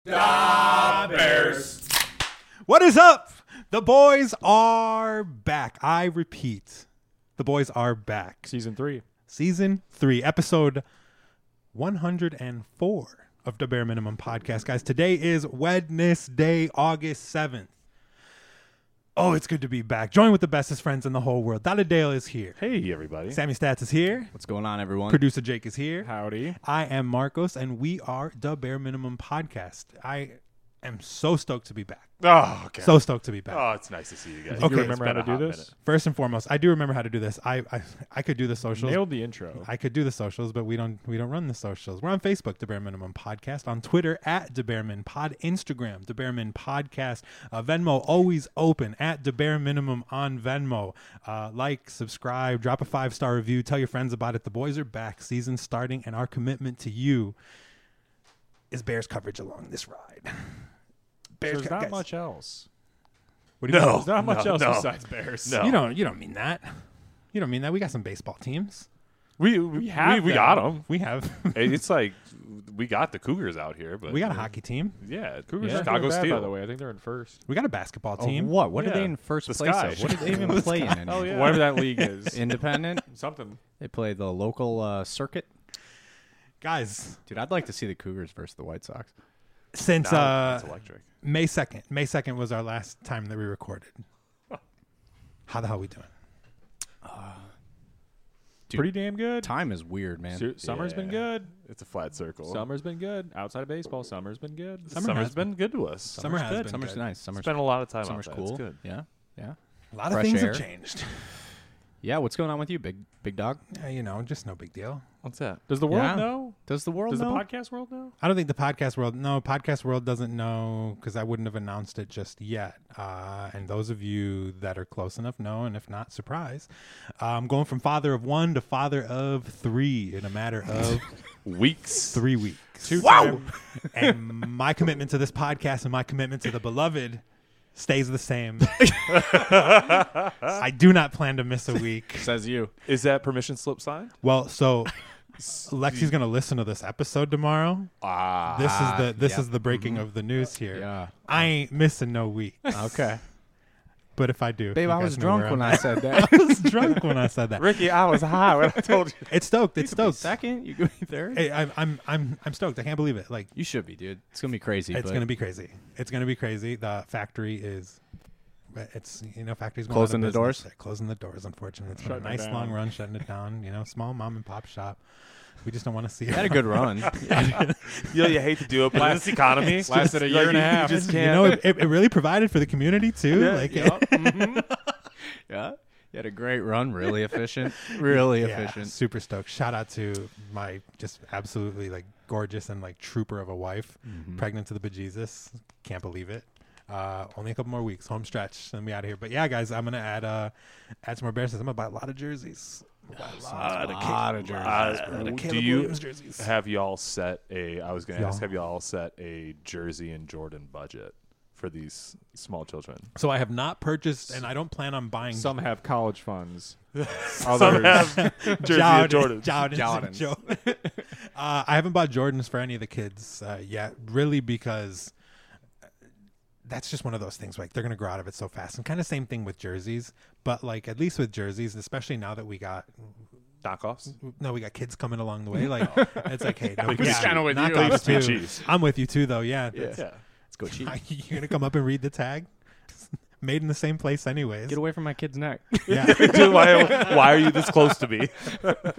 Da Bears. What is up? The boys are back. I repeat, the boys are back. Season 3. Season 3, episode 104 of the Bare Minimum Podcast. Guys, today is Wednesday, August 7th. Oh, it's good to be back. Join with the bestest friends in the whole world. Dada Dale is here. Hey, everybody. Sammy Stats is here. What's going on, everyone? Producer Jake is here. Howdy. I am Marcos, and we are the Bare Minimum Podcast. I am so stoked to be back. Oh, okay. So stoked to be back. Oh, it's nice to see you guys. Okay. You remember how It's to been a do hot this? First and foremost, I do remember how to do this. I could do the socials. Nailed the intro. I could do the socials, but we don't run the socials. We're on Facebook, The Bare Minimum Podcast, on Twitter at The Bare Min Pod, Instagram, The Bare Min Podcast, Venmo always open at The Bare Minimum on Venmo. Like, subscribe, drop a 5-star review, tell your friends about it. The boys are back, season starting, and our commitment to you is Bears coverage along this ride. There's not guys, much else. What do you No. mean? There's not much else no. besides Bears. No. You don't mean that. You don't mean that. We got some baseball teams. We have them. got them. We have It's like we got the Cougars out here, but we got a hockey team. Yeah, Cougars yeah. are Chicago doing bad, Steel. by the way. I think they're in first. We got a basketball team. What? What Yeah. are they in first The place Sky. of? What did they even play in? Oh, yeah. Whatever that league is. Independent? Something. They play the local circuit? Guys, Dude, I'd like to see the Cougars versus the White Sox. since That's electric. May 2nd was our last time that we recorded. How the hell we doing? Dude, Pretty damn good. Time is weird, man. Summer's been Yeah. good. It's a flat circle. Summer's been good. Outside of baseball, summer's been good. Summer Summer's has been good to us. Summer has good. been Summer's good. nice. Summer's Spent a lot of time summer's outside. cool. It's good. Yeah. Yeah. A lot of Fresh things air. have changed. Yeah, what's going on with you, big dog? Just no big deal. What's that? Does the world Yeah. know? Does the world Does know? the podcast world know? I don't think the podcast world doesn't know because I wouldn't have announced it just yet. And those of you that are close enough know, and if not, surprise. I'm going from father of one to father of 3 in a matter of Weeks. 3 weeks. Wow. And my commitment to this podcast and my commitment to the beloved stays the same. I do not plan to miss a week. Says you. Is that permission slip signed? Well, so Lexi's going to listen to this episode tomorrow. This is the breaking of the news here. Yeah. I ain't missing no week. Okay. But if I do, Babe, you I guys was know drunk where when I'm I at. said that. I was drunk when I said that. Ricky, I was high when I told you. It's stoked. It's stoked. Second? You could be third? Hey, I'm stoked. I can't believe it. Like You should be, dude. It's going to be crazy. it's but gonna be crazy. It's gonna be crazy. The factory is. It's factories going Closing out of the business. doors? They're closing the doors. Unfortunately, it's been a Shutting it nice down. long run shutting it down. Small mom and pop shop. We just don't want to see it. Had a good run. You hate to do it, but in this economy, Lasted a year and a half. You just You can't. know, it really provided for the community too. Yeah. You had a great run. Really efficient. Really Yeah, efficient. super stoked. Shout out to my just absolutely gorgeous and trooper of a wife, pregnant to the bejesus. Can't believe it. Only a couple more weeks, home stretch, then we out of here. But yeah, guys, I'm gonna add some more Bears. I'm gonna buy a lot of jerseys. lot of jerseys. Do you have y'all set a? I was going to Y'all. ask, have y'all set a Jersey and Jordan budget for these small children? So I have not purchased, and I don't plan on buying. Some have college funds. Some Others. have Jersey and Jordan. Jordans. I haven't bought Jordans for any of the kids yet, really, because that's just one of those things. They're gonna grow out of it so fast, and kind of same thing with jerseys. But at least with jerseys, especially now that we got Knockoffs. kids coming along the way. It's hey, no, Please kinda cheat. with you. knockoffs Please too. cheese. I'm with you too, though. Yeah, Yeah. Yeah. Let's go cheap. You're gonna come up and read the tag. Made in the same place, anyways. Get away from my kid's neck. Yeah. Dude, why are you this close to me? That's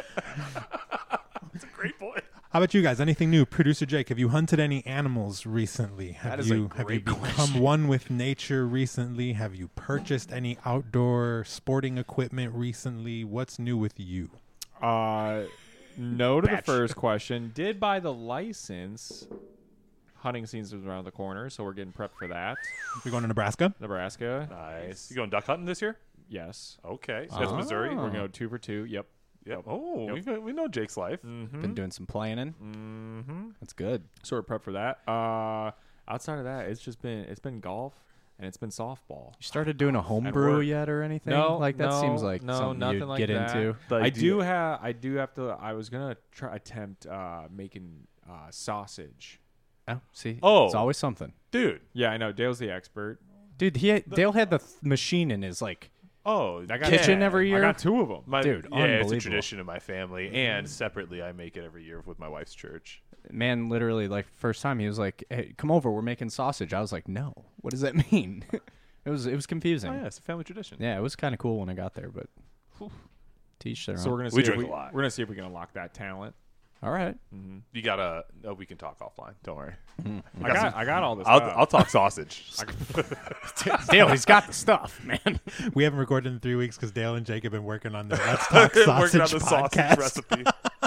a great point. How about you guys? Anything new? Producer Jake, have you hunted any animals recently? That Have is a you great become question. one with nature recently? Have you purchased any outdoor sporting equipment recently? What's new with you? No to the first question. Did buy the license. Hunting season is around the corner, so we're getting prepped for that. We going to Nebraska? Nebraska. Nice. You going duck hunting this year? Yes. Okay. So that's Missouri. We're going 2 for 2. Yep. Yep. Oh, Yep. we know Jake's life. Been doing some planning. Mm-hmm. That's good. Sort of prepped for that. Outside of that, it's been golf and it's been softball. You started doing a home And brew work. yet or anything? No, that seems like no, something nothing you'd like get that. into. Like, I do do you- have to. I was gonna attempt making sausage Oh, see. Oh. It's always something. Dude. Yeah, I know. Dale's the expert. Dude, Dale had the machine in his, like, Oh, I got kitchen every year. I got 2 of them. Dude, yeah, it's a unbelievable. tradition in my family, and separately, I make it every year with my wife's church. man, literally, like, first time he was like, hey, come over, we're making sausage. I was like, no. What does that mean? It was confusing. Oh yeah, it's a family tradition. Yeah, it was kind of cool when I got there, but teach their So own. we're gonna We see drink if a lot. we're gonna see if we can unlock that talent. All right. You gotta. Oh, we can talk offline. Don't worry. I got all this. I'll talk sausage. Dale, he's got the stuff, man. We haven't recorded in 3 weeks because Dale and Jake have been working on their Let's Talk Working Sausage on the podcast. sausage recipe.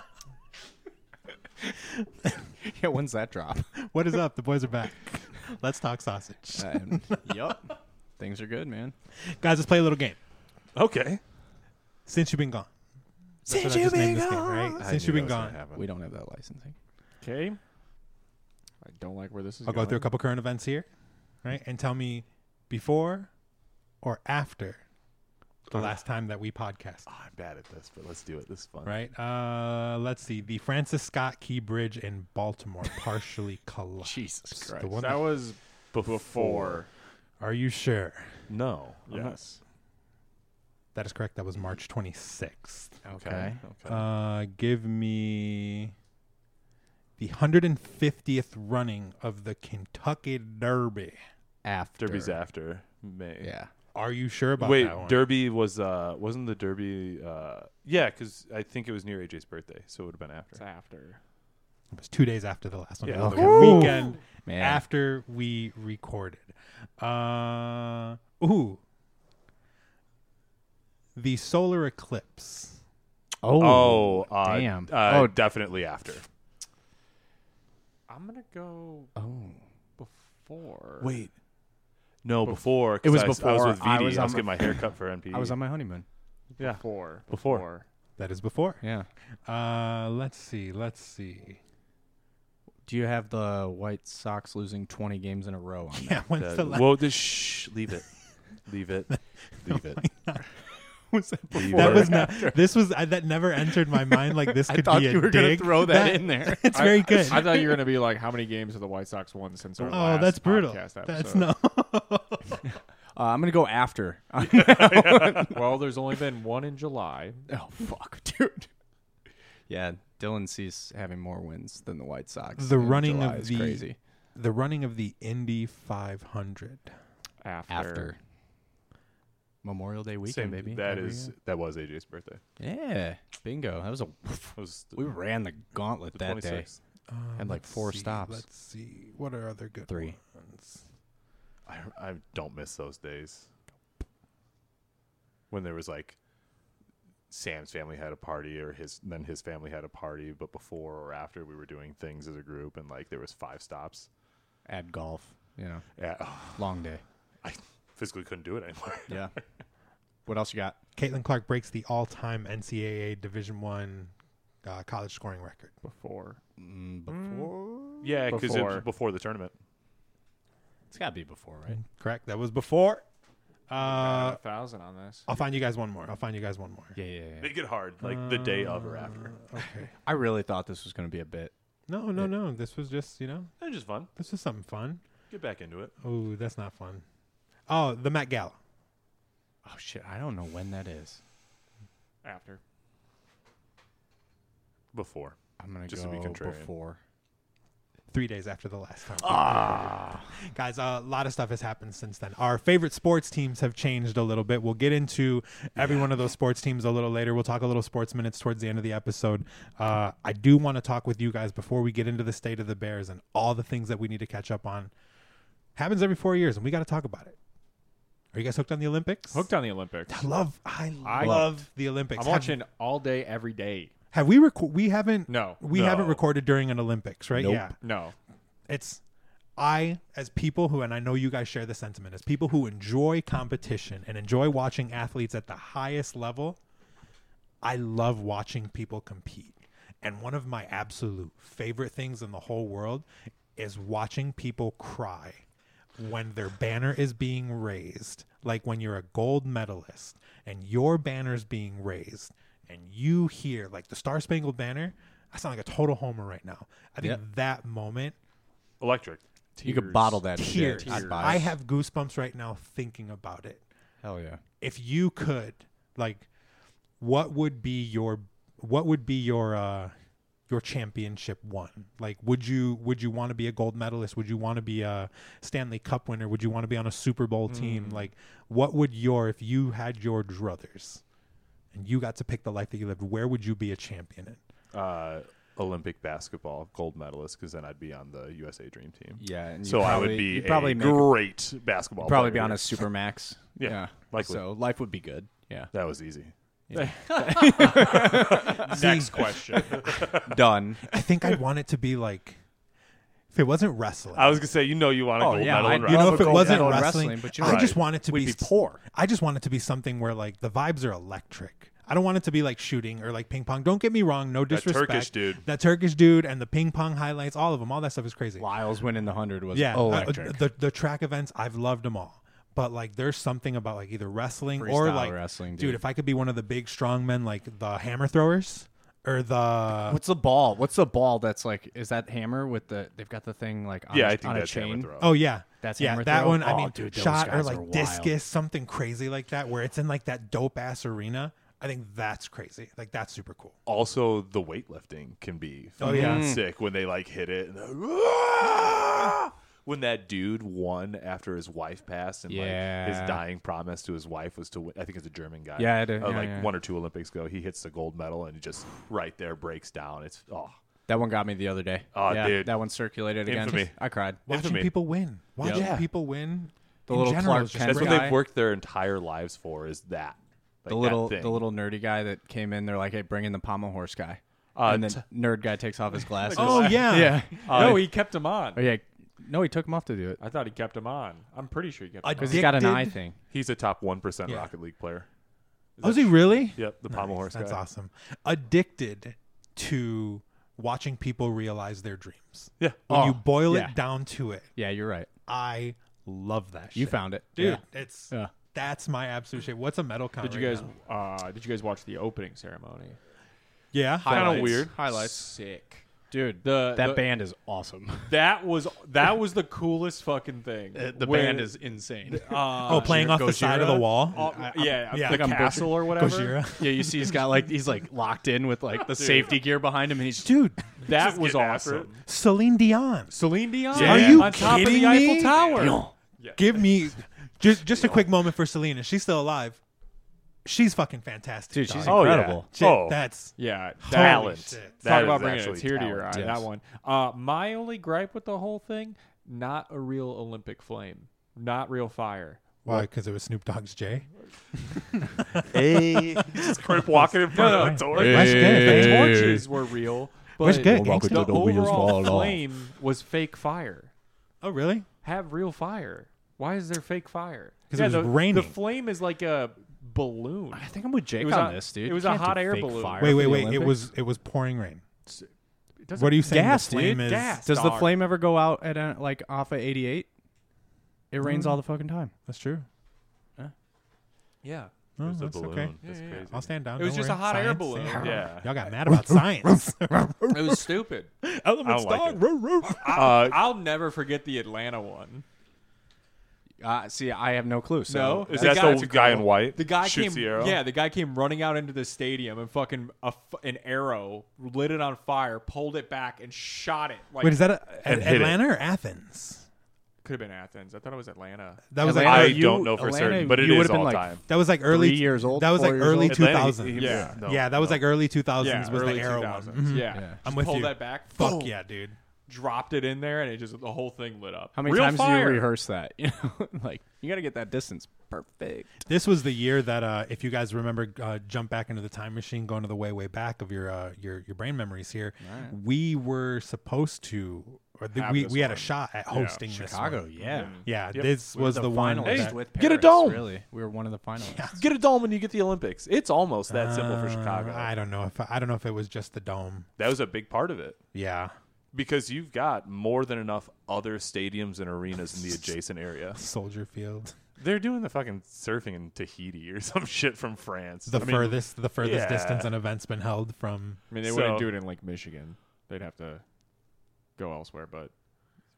Yeah, when's that drop? What is up? The boys are back. Let's talk sausage. Yup. Things are good, man. Guys, let's play a little game. Okay. Since you've been gone. That's what I just named this game, right? Since you've been gone. We don't have that licensing. Okay. I don't like where this is I'll going. go through a couple current events here, right? And tell me before or after the last time that we podcast, Oh, I'm bad at this, but let's do it. This is fun. right? Let's see. The Francis Scott Key Bridge in Baltimore partially collapsed. Jesus The one That was before. Are you sure? No. I'm not- Yes. That is correct. That was March 26th. Okay. Give me the 150th running of the Kentucky Derby. After. Derby's after May. Yeah. Are you sure about Wait, that one? Derby was wasn't the Derby? Yeah, because I think it was near AJ's birthday, so it would have been after. It's after. It was 2 days after the last one. Yeah. It was Okay. the weekend Man. after we recorded. The solar eclipse. Oh, damn. Definitely after. I'm gonna go Oh. No, before. before. 'cause It was I was before. with I VD. was I on was getting my hair cut for NP. I was on my honeymoon. Yeah. Before. That is before. Yeah. Let's see. Do you have the White Sox losing 20 games in a row on Yeah, when's the last? Well, leave it. Leave it. Leave it. Was that Leave That it. was not. This was that never entered my mind. Like this I could thought be a you were going to dig. throw that in there. It's very good. I thought you were gonna be like, how many games have the White Sox won since our Oh, last that's brutal. podcast That's episode? no. I'm going to go after. Well, there's only been one in July. Oh, fuck, dude. Yeah, Dylan sees having more wins than the White Sox. The in running July of is the- crazy. The running of the Indy 500. After. Memorial Day weekend, baby. That Every is year. that was AJ's birthday. Yeah, bingo. That was a. It was We ran the gauntlet the that day. 26th. Had like Let's 4 see, stops. Let's see. What are other good 3. ones? I don't miss those days when there was like Sam's family had a party or his family had a party, but before or after we were doing things as a group and like there was 5 stops. Add golf. Yeah, Long day. I physically couldn't do it anymore. Yeah. What else you got? Caitlin Clark breaks the all-time NCAA Division I college scoring record. Before. Before. Yeah, because it Before. was before the tournament. It's got to be before, right? Correct. That was before. 1,000 on this. I'll find you guys one more. Yeah. Make it hard, like the day of or after. Okay. I really thought this was going to be a bit. No. This was just, It's just fun. this was something fun. Get back into it. Oh, that's not fun. Oh, the Met Gala. Oh, shit. I don't know when that is. After. Before. I'm going to Just go to be contrarian. before. 3 days after the last time. Guys, a lot of stuff has happened since then. Our favorite sports teams have changed a little bit. We'll get into every one of those sports teams a little later. We'll talk a little sports minutes towards the end of the episode. I do want to talk with you guys before we get into the state of the Bears and all the things that we need to catch up on. Happens every 4 years, and we got to talk about it. Are you guys hooked on the Olympics? Hooked on the Olympics. I love the Olympics. I'm watching all day, every day. Have we we haven't No. we No. haven't recorded during an Olympics, right? Nope. Yeah. No. It's as people who, and I know you guys share the sentiment, as people who enjoy competition and enjoy watching athletes at the highest level, I love watching people compete. And one of my absolute favorite things in the whole world is watching people cry when their banner is being raised. Like when you're a gold medalist and your banner's being raised and you hear like the Star Spangled Banner, I sound like a total homer right now. I think Yep. that moment, Electric. You could bottle that Tears. shit. I'd buy I it. have goosebumps right now thinking about it. Hell yeah. If you could, like, what would be your championship one? Like, would you want to be a gold medalist? Would you want to be a Stanley Cup winner? Would you want to be on a Super Bowl team? Like, what would if you had your druthers and you got to pick the life that you lived, where would you be a champion in? Olympic basketball gold medalist, because then I'd be on the USA Dream Team. Yeah. And So I would be you'd probably a make great basketball probably player. be on a Supermax. Yeah, likely. So life would be good. Yeah. That was easy. Next question. Done. I think I'd want it to be like, if it wasn't wrestling. I was going to say, you want a gold medal in I'd wrestling. if it gold wasn't medal in wrestling, but you're I right. just want it to We'd be be poor. I just want it to be something where like the vibes are electric. I don't want it to be like shooting or like ping pong. Don't get me wrong, no disrespect. Turkish dude. That Turkish dude and the ping pong highlights, all of them, all that stuff is crazy. Lyles winning the 100 was Yeah, electric. the track events, I've loved them all. But like, there's something about like either wrestling or Freestyle like wrestling, dude. dude. If I could be one of the big strong men, like the hammer throwers or the What's the ball? What's the ball that's like, is that hammer with they've got the thing like on, Yeah, a, I think on a that's hammer chain? throw. oh yeah, That's yeah, hammer that throw? one. I Oh, mean, dude, those shot or guys like are wild. discus, something crazy like that, where it's in like that dope ass arena. I think that's crazy. Like, that's super cool. Also, the weightlifting can be Oh, yeah. sick when they like hit it. And when that dude won after his wife passed, and like his Yeah. dying promise to his wife was to win. I think it's a German guy. Yeah, I did. Yeah, like yeah. 1 or 2 Olympics ago, he hits the gold medal and he just right there breaks down. It's That one got me the other day. Oh, yeah, dude. that one circulated Infamy. again. I cried. Watching Infamy. people win. Watching Yeah. people win. The in little general Clark is just Kent that's great. what guy. they've worked their entire lives for. Is that like, The that thing. little nerdy guy that came in. They're like, "Hey, bring in the pommel horse guy." Uh, And then nerd guy takes off his glasses. Oh, yeah. yeah. No, he kept him on. Oh yeah. No, he took him off to do it I thought he kept him on. I'm pretty sure he kept him because on. he's got an Addicted. eye thing. He's a top 1% Yeah. Rocket League player. Oh, is he really? Yep, the pommel Nice. horse That's guy. awesome. Addicted to watching people realize their dreams. Yeah. When Oh, you boil yeah. it down to it, Yeah, you're right. I love that shit. You found it, Dude, Yeah. it's Yeah. that's my absolute shit. What's a medal count? Did you right guys now? did you guys watch the opening ceremony? Yeah. Kinda Highlights. weird. Highlights. Sick. Dude, The that band is awesome. that was the coolest fucking thing. The When- band is insane. Oh, playing off the side of the wall. Yeah, yeah. the Like I'm castle or whatever. Gojira. Yeah, you see he's got he's locked in with like the safety gear behind him, and he's Dude, That Just was getting after awesome. Celine Dion. Celine Dion. Are you on top of kidding the me? Eiffel Tower? Give me just a quick moment for Celine. She's still alive. She's fucking fantastic. dude, she's dog. incredible. Shit, Oh, that's Yeah, talent. shit. That Talk is about bringing a actually tear to your eye. talent. Yes. That one. My only gripe with the whole thing: not a real Olympic flame, not real fire. why? Because it was Snoop Dogg's Jay. Hey, he's just kind of walking in front of the door. That's good. The Thanks. torches were real, but Where's good? Welcome Gangsta? to the wheels overall fall off. flame was fake fire. Oh, really? Have real fire. Why is there fake fire? 'Cause it was the, raining. The flame is like a balloon. I think I'm with Jake It was on a- this, dude. it was You a can't do hot air fake balloon. fire Wait, for wait, the wait. Olympics. It was pouring rain. It doesn't- What are you saying? Gas, the flame dude. is Gas. Does the dog. flame ever go out at off of 88? It rains all the fucking time. That's true. Yeah. Oh, It's a that's balloon. okay. That's Yeah, yeah. crazy. I'll stand down. It was Don't just worry. a hot air Science. balloon. Yeah. Y'all got mad about science. It was stupid. Elements, like dog. it. Roo, roo. I'll never forget the Atlanta one. See, I have no clue. So No, Is The that guy- the guy in white? The guy shoots came. the arrow? Yeah, the guy came running out into the stadium and fucking an arrow lit it on fire, pulled it back, and shot it. Like, Wait, is that And hit it. Atlanta or Athens? could have been Athens. I thought it was Atlanta. That was Atlanta, like I you- don't know for Atlanta, certain, but it you is would've been all like time. that was like early 3 years old. That was 4 like years early old. Atlanta, 2000s. Yeah. no, Yeah, that was no. like early 2000s Yeah, was early the arrow 2000s. one. Mhm. Yeah. Yeah. I'm Just with pulled you. that back. Fuck boom, yeah, dude. dropped it in there, and the whole thing lit up. How many Real times fire. do you rehearse that? You know, like you got to get that distance perfect. This was the year that, if you guys remember, jump back into the time machine, going to the way back of your brain memories here. We were supposed to, or Have we this had a one. shot at hosting this Chicago, one. yeah. Yeah, Yep. this was the one. finalists that- with Get a Paris, dome. Really, we were one of the finalists. Get a dome when you get the Olympics. It's almost that simple for Chicago. I don't know if it was just the dome. That was a big part of it Yeah, because you've got more than enough other stadiums and arenas in the adjacent area. Soldier Field, They're doing the fucking surfing in Tahiti or some shit from France. the I mean, furthest yeah. distance an event's been held from. I mean, they So- wouldn't do it in Lake Michigan. They'd have to go elsewhere. But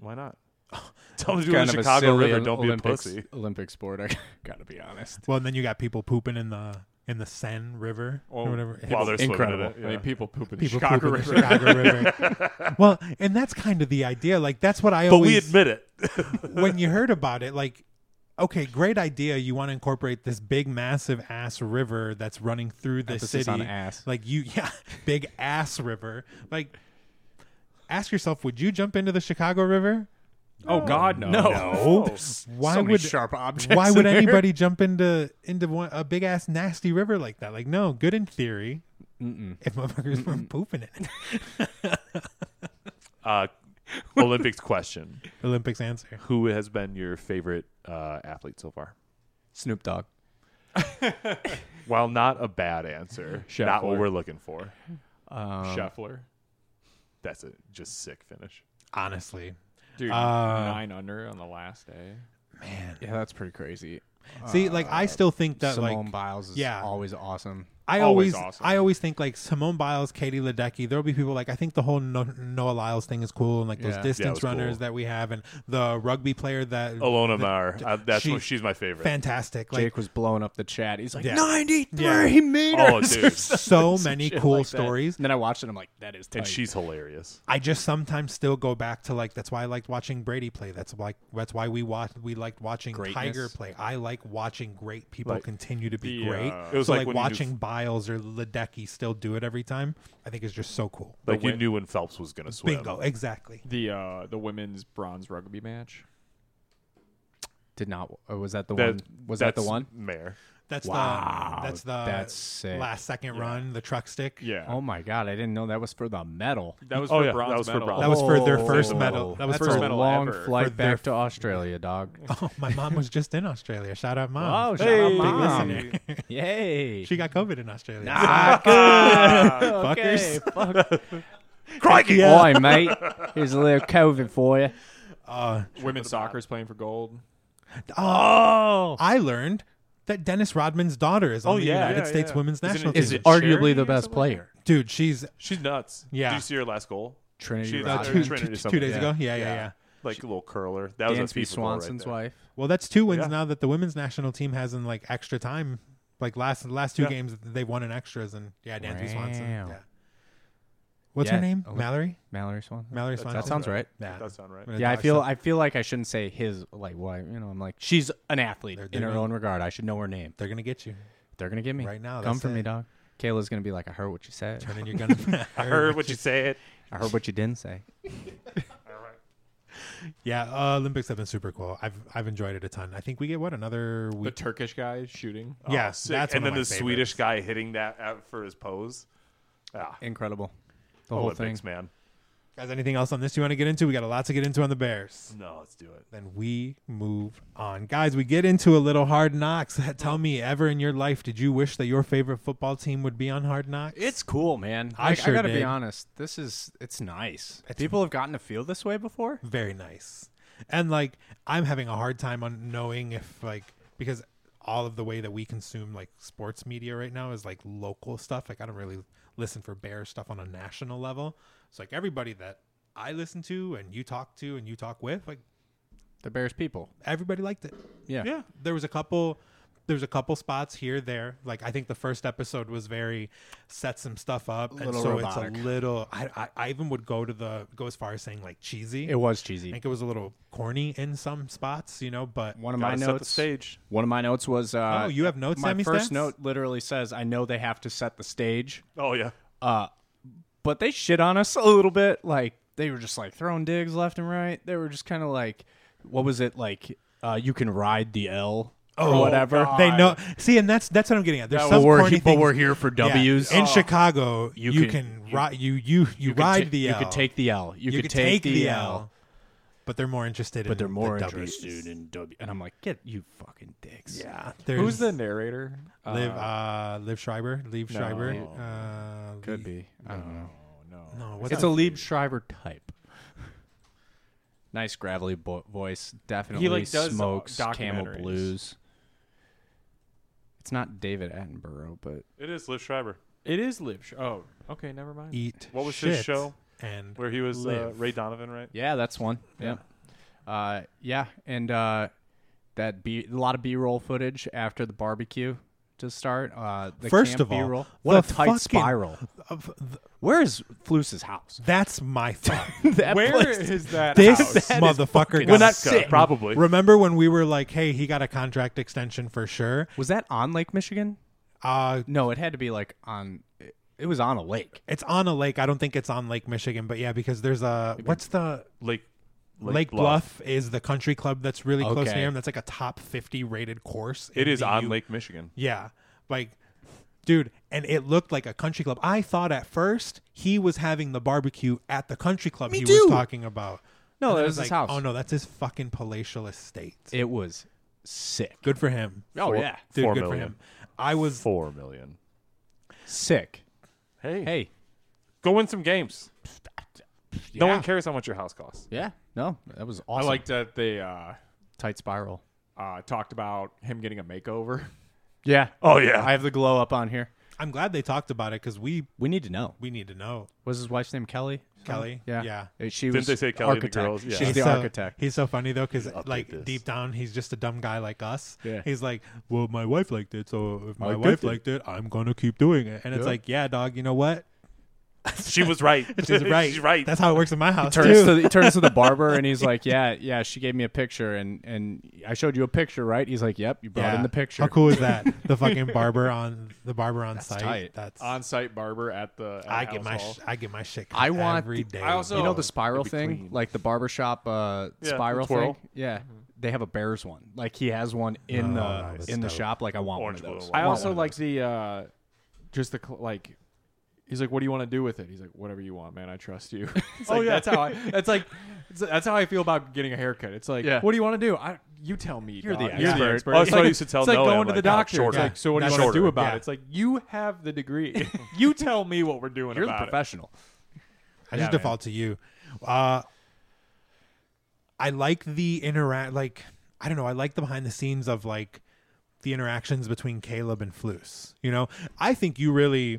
Why not? Tell them to do Kind the of a Chicago silly River. Don't Olympics, be a pussy. Olympic sport. I gotta be honest. Well, and then you got people pooping in the Seine River or whatever. While they're swimming in Incredible. it. I mean, Yeah. people poop in the People Chicago poop in the River. Chicago River. Well, and that's kind of the idea. Like that's what I But always. we admit it. When you heard about it, like, okay, great idea. You want to incorporate this big, massive ass river that's running through the Emphasis city. on ass. Like big ass river. Like, ask yourself, would you jump into the Chicago River? Oh God, no. No. Why So many would sharp objects? Why would in there. anybody jump into a big ass nasty river like that? Like, no, good in theory. Mm-mm. If motherfuckers weren't pooping it. Olympics question: Olympics answer. Who has been your favorite athlete so far? Snoop Dogg. While not a bad answer, not what Scheffler. we're looking for. Scheffler. That's a just sick finish. Honestly, Dude, Uh, 9 under on the last day. man. Yeah, that's pretty crazy. See, like I still think that Simone like Biles is yeah. always awesome. I Always always awesome. I always think like Simone Biles, Katie Ledecky. There'll be people like I think the whole Noah Lyles thing is cool and like those Yeah. distance Yeah, it was runners cool. that we have and the rugby player that Alona Mar. she- She's my favorite. fantastic. Like Jake was blowing up the chat. He's like, Yeah. 93 Yeah. meters. Oh, or dude. so some many shit cool like that. stories. And then I watched it. I'm like, that is tight. And she's hilarious. I just sometimes still go back to like that's why I liked watching Brady play. That's why we liked watching Greatness. Tiger play. I like watching great people Like, continue to be the, great. It was So like like when you knew- watching Biles or Ledecky still do it every time. I think it's just so cool. Like you win- knew when Phelps was gonna swim. Bingo, exactly. The women's bronze rugby match. Did not. Was that the That- one? Was that the that's one? Mare. That's Wow, that's that's sick. last second run, the truck stick. Yeah. Oh my god, I didn't know that was for the medal. That was Oh, for yeah, bronze that was for medal. bronze. That was for their Oh. first medal. That was That's for a medal long ever. flight For their- back to Australia, dog. Oh, my mom was just in Australia. Shout out, mom. Oh, shout Hey. out, Big mom. listener. Yay. She got COVID in Australia. Ah, good. Okay, Fuckers. fuck. Crikey! Oi, mate. Here's a little COVID for you. Women's soccer's playing for gold. Oh. I learned that Dennis Rodman's daughter is on Oh, the yeah, United yeah, States yeah. women's Isn't national it- team. Is it arguably charity the or best something? player. Dude, she's She's nuts. Yeah. Did you see her last goal? Trinity She- Rodman. two- two, Trinity two, something, days yeah. ago. Yeah. Yeah. Like a little curler. That was a Dansby FIFA goal right Swanson's there. wife. Well, that's 2 wins Yeah. now that the women's national team has in like extra time. Like last two Yeah. games they've won in extras and Dansby Swanson. Wow. Yeah. What's Yeah, her name? Olymp- Mallory? Mallory Swanson. Mallory That Swanson. That sounds right. Yeah. That does sound right. I'm gonna Yeah, I dodge feel some- I feel like I shouldn't say his like why I'm like she's an athlete They're in her doing- own regard. I should know her name. they're gonna get you They're gonna get me right now. Come that's for me, it. dog. Kayla's gonna be like, I heard what you said. Turn in your gun. I heard what you said. I heard what you didn't say. Yeah, Olympics have been super cool. I've enjoyed it a ton. I think we get another The week. Turkish guy shooting. Yeah, sick. that's and one then of the my Swedish favorites. guy hitting that out for his pose. Ah, Incredible. The whole Olympics, thing. man. Guys, anything else on this you want to get into? We got a lot to get into on the Bears. No, let's do it. Then we move on. Guys, we get into a little Hard Knocks. Tell me, ever in your life did you wish that your favorite football team would be on Hard Knocks? It's cool, man. I sure gotta did. be honest. It's nice. People have gotten to feel this way before. very nice. And like I'm having a hard time on knowing if like because all of the way that we consume like sports media right now is like local stuff. Like I don't really listen for Bears stuff on a national level. It's like everybody that I listen to and you talk to and you talk with, like The Bears people. everybody liked it. Yeah. Yeah. There was a couple spots here there. Like I think the first episode was very set some stuff up, and little so robotic. it's a little. I even would go as far as saying like cheesy. It was I cheesy. think it was a little corny in some spots, but One of Gotta my set the notes. stage. One of my notes was. Oh, you have notes, My Sammy first Stats? note literally says, "I know they have to set the stage." Oh yeah. But they shit on us a little bit. Like they were just like throwing digs left and right. They were just kind of like, what was it like? You can ride the L or whatever. God. they know. See, and that's what I'm getting at. There's But some we're, corny but things. we're here for Yeah. W's. In Chicago. You You can can- ride. You could ride ta- the You L. could take the L. You You could take the L. But they're more interested. But in they're more the interested W's. in W. And I'm like, get you fucking dicks. Yeah. Who's the there's narrator? Liv Schreiber? Liev no. Schreiber? Could be. I don't know. No, what's It's that? a Lieb Schreiber type. Nice gravelly voice. Definitely like, does, smokes Camel documentaries. Blues. It's not David Attenborough, but It is Liv Schreiber. It is Liv. Oh, okay, never mind. Eat What was shit his show and where he was live. Ray Donovan, right? yeah, that's one. Yeah. Yeah, and a lot of B-roll footage after the barbecue to start. The First camp of all, B-roll. What a the tight fucking- spiral. Where is Flus's house? That's my thought. Where is that This house? motherfucker Well, got not sick. sick. Probably. Remember when we were like, hey, he got a contract extension for sure? Was that on Lake Michigan? Uh, No, it had to be like on. It was on a lake. it's on a lake. I don't think it's on Lake Michigan, but yeah, because there's a what's the Lake Bluff is the country club that's really close Okay. near him. That's like a top 50 rated course. It in is the on U- Lake Michigan. Yeah, like, dude, and it looked like a country club. I thought at first he was having the barbecue at the country club Me he too. was talking about. No, And that I was his like, house. Oh no, that's his fucking palatial estate. It was sick. Good for him. Oh yeah, Dude, 4 good for million. him. I was 4 million. sick. Hey, Hey, go win some games. No Yeah. one cares how much your house costs. yeah, no, that was I awesome. liked that they tight spiral. talked about him getting a makeover. Yeah. Oh yeah. I have the glow up on here. I'm glad they talked about it because we We need to know. need to know. Was his wife's name Kelly? Kelly? Yeah. Yeah. She Didn't was they say Kelly and the architect. girls? Yeah. She's He's the so, architect. He's so funny though because Update like this. deep down he's just a dumb guy like us. Yeah. He's like, well, my wife liked it, so if my I wife liked it. liked it, I'm gonna keep doing it. And it's Yeah. like, yeah, dog, you know what? She was right. She's right. She's right. That's how it works in my house Turns too. he turns to the barber and he's like, yeah, she gave me a picture and I showed you a picture, right? He's like, yep, you brought in the picture. How cool is that? The fucking barber on site. tight. That's On-site barber at the I get my house hall. I get my shit cut I want every the- day. I also- You know Oh, the spiral it'd be thing, clean. like the barbershop Yeah, spiral the twirl. thing. Yeah, they have a Bears one. Like he has one in nice. the Dope. shop. Like I want Orange one of those. one. I want also one of like those. the just the like. He's like, "What do you want to do with it?" He's like, "Whatever you want, man. I trust you." It's like, that's how I. That's how I feel about getting a haircut. It's like, Yeah. what do you want to do? You tell me. You're dog. the You're expert. the expert. Oh, It's that's what I like, used to tell it's like Noah, going I'm to the like, no, doctor. It's shorter. like, so what do you That's want to do shorter. about Yeah. it? It's like you have the degree. You tell me what we're doing You're the about it. professional. I just Yeah, default to you. I like the I don't know, I like the behind the scenes of like the interactions between Caleb and Flus. You know, I think you really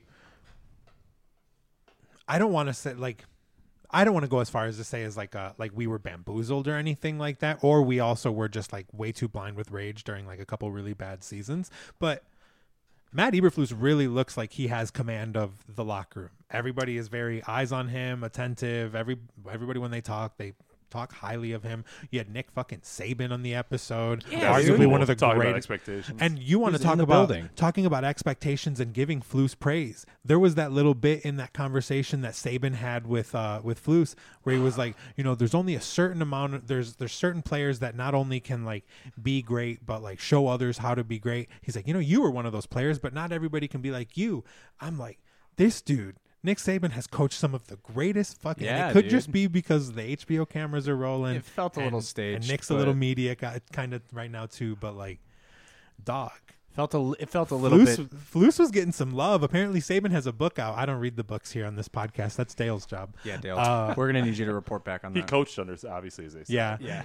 I don't want to say like I don't want to go as far as to say as like we were bamboozled or anything like that, or we also were just like way too blind with rage during like a couple really bad seasons. But Matt Eberflus really looks like he has command of the locker room. Everybody is very eyes on him, attentive. Everybody when they talk highly of him. You had Nick fucking Saban on the episode, arguably one of the Talking about greatest. expectations. And you want to He's talk in the about building. talking about expectations and giving Flus praise. There was that little bit in that conversation that Saban had with Flus where he was like, you know, there's only a certain amount. There's certain players that not only can like be great, but like show others how to be great. He's like, you know, you were one of those players, but not everybody can be like you. I'm like, this dude. Nick Saban has coached some of the greatest fucking. Yeah, and it could dude. just be because the HBO cameras are rolling. It felt a little and staged, Nick's a but- little media guy, kind of right now too. But like, dog, It felt a little bit. Flus was getting some love. Apparently, Saban has a book out. I don't read the books here on this podcast. That's Dale's job. Yeah, Dale. We're gonna need you to report back on he that. coached under, obviously, as they said. Yeah, Yeah.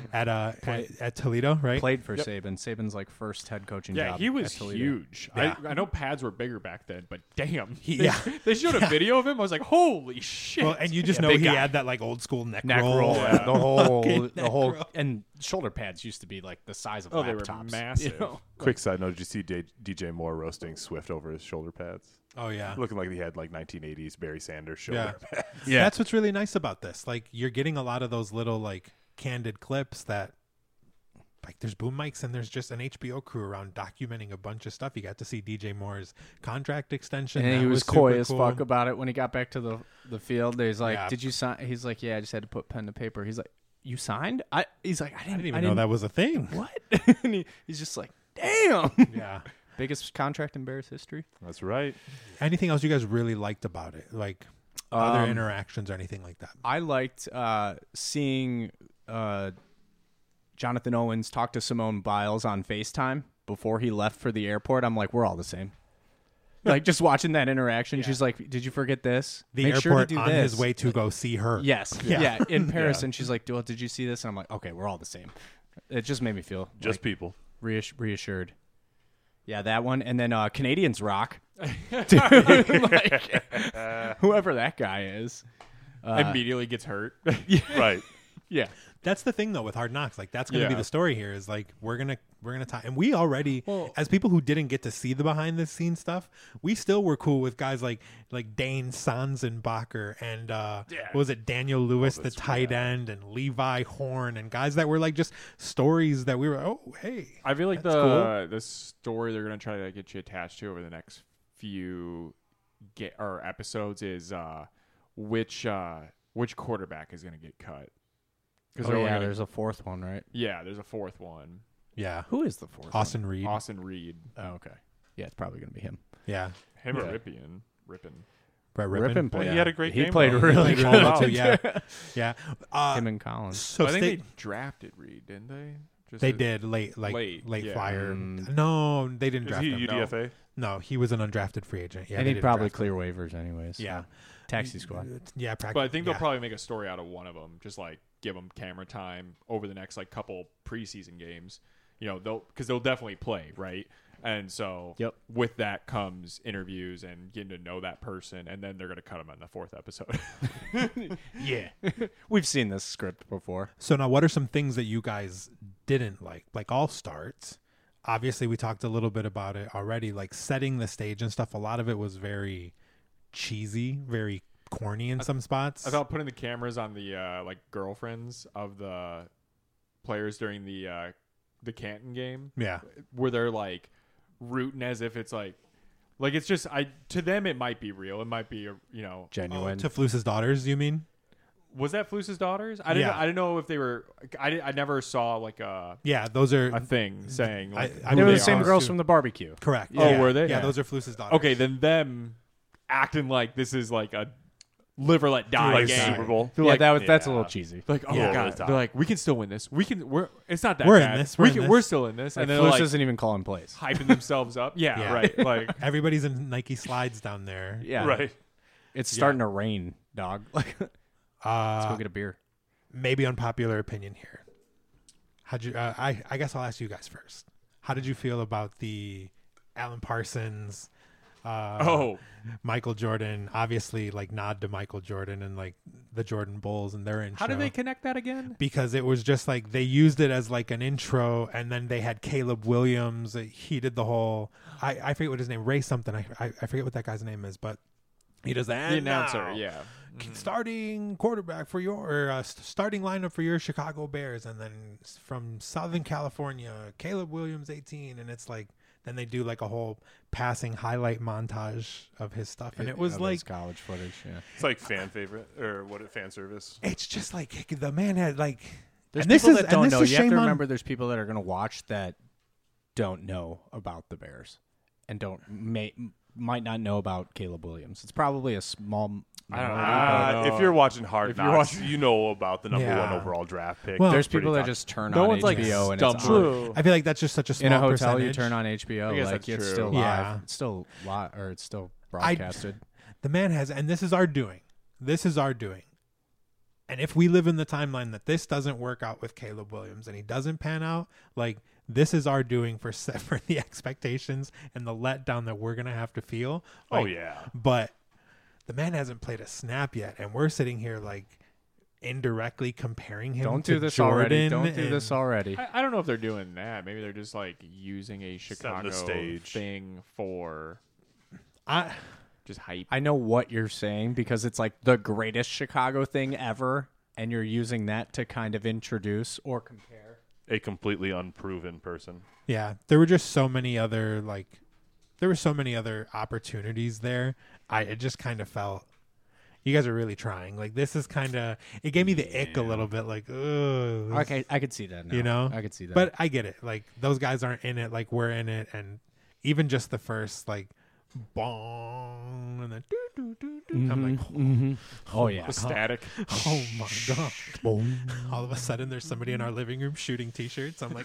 at Toledo, right? Played for Saban. Saban's like first head coaching Yeah, job. he was at Toledo. huge. Yeah. I know pads were bigger back then, but damn, Yeah. they showed a video of him. I was like, holy shit! Well, and you just Yeah, know big he guy. had that like old school neck Neck roll. roll. Yeah. The whole, Fucking the whole, neck roll. and shoulder pads used to be like the size of Oh, they were laptops. massive. You know? Quick side note: did you see DJ Moore roasting Swift over his shoulder pads? Oh yeah. Looking like he had like 1980s Barry Sanders shoulder Yeah. pads. Yeah. That's what's really nice about this. Like you're getting a lot of those little like candid clips that like there's boom mics and there's just an HBO crew around documenting a bunch of stuff. You got to see DJ Moore's contract extension. And That he was super coy as cool. fuck about it when he got back to the field. He's like, Yeah. "Did you sign?" He's like, "Yeah, I just had to put pen to paper." He's like, "You signed?" He's like, "I I didn't, didn't even know that was a thing. What?" And he's just like, "Damn!" Yeah. Biggest contract in Bears history. That's right. Anything else you guys really liked about it? Like other Um, interactions or anything like that? I liked seeing Jonathan Owens talk to Simone Biles on FaceTime before he left for the airport. I'm like, we're all the same. Like just watching that interaction, she's like, "Did you forget this? The Make airport sure to do on this." his way to go see her. Yes, Yeah. yeah, in Paris, and she's like, "Well, did you see this?" And I'm like, "Okay, we're all the same." It just made me feel Just like, people. reassured. Yeah, that one, and then Canadians rock, dude. Like, whoever that guy is. Immediately gets hurt. Right. Yeah, that's the thing though with Hard Knocks. Like that's going to be Yeah. the story here. Is like we're gonna tie, and we already, as people who didn't get to see the behind the scenes stuff, we still were cool with guys like Dane Sanzenbacher and what was it, Daniel Lewis, the tight end, and Levi Horn, and guys that were like just stories that we were, oh hey, I feel like that's cool. the story they're gonna try to get you attached to over the next few episodes is which quarterback is gonna get cut. Oh yeah, there's a fourth one, right? Yeah, there's a fourth one. Yeah, Who is the fourth? Austin Reed. Austin Reed. Oh, okay. Yeah, it's probably gonna be him. Yeah, Him or Yeah. Rippin. Brett Rippin Rippin. But Yeah. he had a great He game. played though. really He Played rolled really well, out. too, yeah, yeah. Him and Collins. So I think stay- they drafted Reed, didn't they? Just they as- did late yeah. flyer. No, they didn't Is draft he him. UDFA? No, he was an undrafted free agent. Yeah, and they he'd didn't probably draft clear waivers anyways. him. Yeah, Taxi squad. Yeah, But I think they'll probably make a story out of one of them. Just like give them camera time over the next like couple preseason games. You know, they'll definitely play, right? And so Yep. with that comes interviews and getting to know that person, and then they're going to cut them in the 4th episode. Yeah. We've seen this script before. So now, what are some things that you guys didn't like? Like all starts. Obviously, we talked a little bit about it already. Like setting the stage and stuff. A lot of it was very cheesy, very corny in some spots. I thought putting the cameras on the like girlfriends of the players during the Canton game, Yeah, where they're like rooting as if it's like it's just to them it might be real, it might be Genuine. to Flus's daughters. You mean? was that Flus's daughters? I didn't Yeah. I didn't know if they were. I never saw like a Yeah, those are thing saying like I who they were they the same are. girls from the barbecue. correct. Oh, Yeah. were they? Yeah, Yeah. those are Flus's daughters. Okay, then them acting like this is like a live or let die Like game. Super Bowl. They're Yeah, like, that's a yeah. little cheesy. like, oh Yeah. my god, Over the top. they're like, we can still win this. It's not that We're in bad. this. We're in this. We're still in this. Like, And then Flus like isn't even calling plays. hyping themselves up. Yeah, Yeah. right. Like, Everybody's in Nike slides down there. Yeah. Right. It's starting to rain, dog. Like, let's go get a beer. Maybe unpopular opinion here. How'd you? I guess I'll ask you guys first. How did you feel about the Alan Parsons? Michael Jordan, obviously like nod to Michael Jordan and like the Jordan Bulls and their intro. how did they connect that again? Because it was just like they used it as like an intro, and then they had Caleb Williams. He did the whole. I forget what his name. Ray something. I forget what that guy's name is, but he does that. The announcer, yeah. Starting quarterback for your starting lineup for your Chicago Bears, and then from Southern California, Caleb Williams, 18, and it's like then they do like a whole passing highlight montage of his stuff, and it was Of like his college footage. Yeah. It's like fan favorite or fan service. it's just like the man had like. There's and this people is that don't and this know. is You have to shame on- remember, there's people that are going to watch that don't know about the Bears and might not know about Caleb Williams. It's probably a small. I don't know. If you're watching Hard If you're Knocks, watching- you know about the number Yeah. one overall draft pick. Well, There's Pretty people that tough. just turn No on one's like HBO and it's stumbling. on. I feel like that's just such a small In a hotel, percentage. you turn on HBO. I guess Like that's it's true. still live. Yeah. It's still live, or it's still broadcasted. The man has, and this is our doing. This is our doing. And if we live in the timeline that this doesn't work out with Caleb Williams and he doesn't pan out, like this is our doing for the expectations and the letdown that we're gonna have to feel. Oh Like, yeah. but the man hasn't played a snap yet, and we're sitting here like indirectly comparing him. Don't to do this Jordan already. Don't do and- this already. I don't know if they're doing that. Maybe they're just like using a Chicago stage. thing for I just hype. I know what you're saying because it's like the greatest Chicago thing ever, and you're using that to kind of introduce or compare. A completely unproven person. Yeah, there were just so many other opportunities there. It just kind of felt you guys are really trying. Like this is kind of it gave me the ick a little bit. Like, ugh. Okay, I could see that now. You know? I could see that. But I get it. Like those guys aren't in it. Like we're in it, and even just the first like bong and then doo, doo, doo, doo. I'm like, oh yeah, The static. oh my god! All of a sudden, there's somebody in our living room shooting T-shirts. I'm like,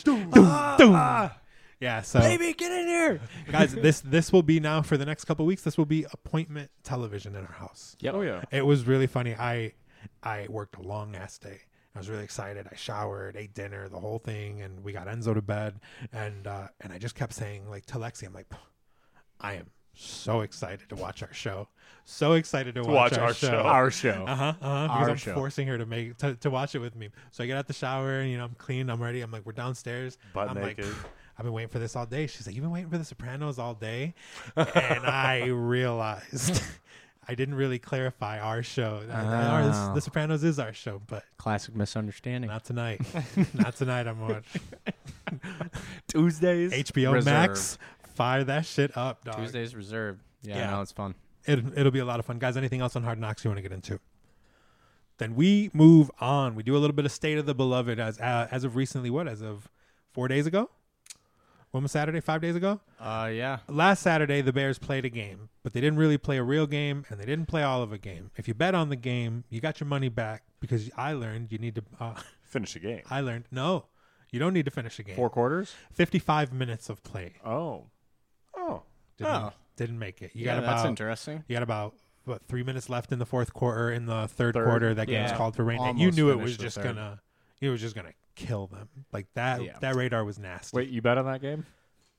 oh, yeah. So, baby, get in here. guys, this will be now for the next couple weeks. This will be appointment television in our house. Yep. Oh yeah. It was really funny. I worked a long ass day. I was really excited. I showered, ate dinner, the whole thing, and we got Enzo to bed. And I just kept saying like to Lexi, I'm like, I am so excited to watch our show. So excited to watch our show. show. Our show. Because Our I'm show. forcing her to watch it with me. So I get out the shower and I'm clean, I'm ready. I'm like, we're downstairs. Butt I'm naked. like, I've been waiting for this all day. She's like, you've been waiting for The Sopranos all day? And I realized I didn't really clarify our show. The Sopranos is our show, but Classic misunderstanding. not tonight. Not tonight. I'm watching Tuesdays. HBO Reserved. Max. Fire that shit up, dog. Tuesdays reserved. Yeah, Yeah. no, it's fun. It'll be a lot of fun. Guys, anything else on Hard Knocks you want to get into? Then we move on. We do a little bit of State of the Beloved as of recently. What? As of 4 days ago? When was Saturday? 5 days ago? Yeah. Last Saturday, the Bears played a game, but they didn't really play a real game, and they didn't play all of a game. If you bet on the game, you got your money back because I learned you need to. Finish a game. I learned no, you don't need to finish a game. 4 quarters. 55 minutes of play. Oh. Didn't make it. You Yeah, got about. that's interesting. You got about 3 minutes left in the fourth quarter. In the third quarter, that game was Yeah. called for rain. And you Almost knew it finished was the just third. gonna. It was just gonna kill them. Like that. Yeah. That radar was nasty. Wait, you bet on that game?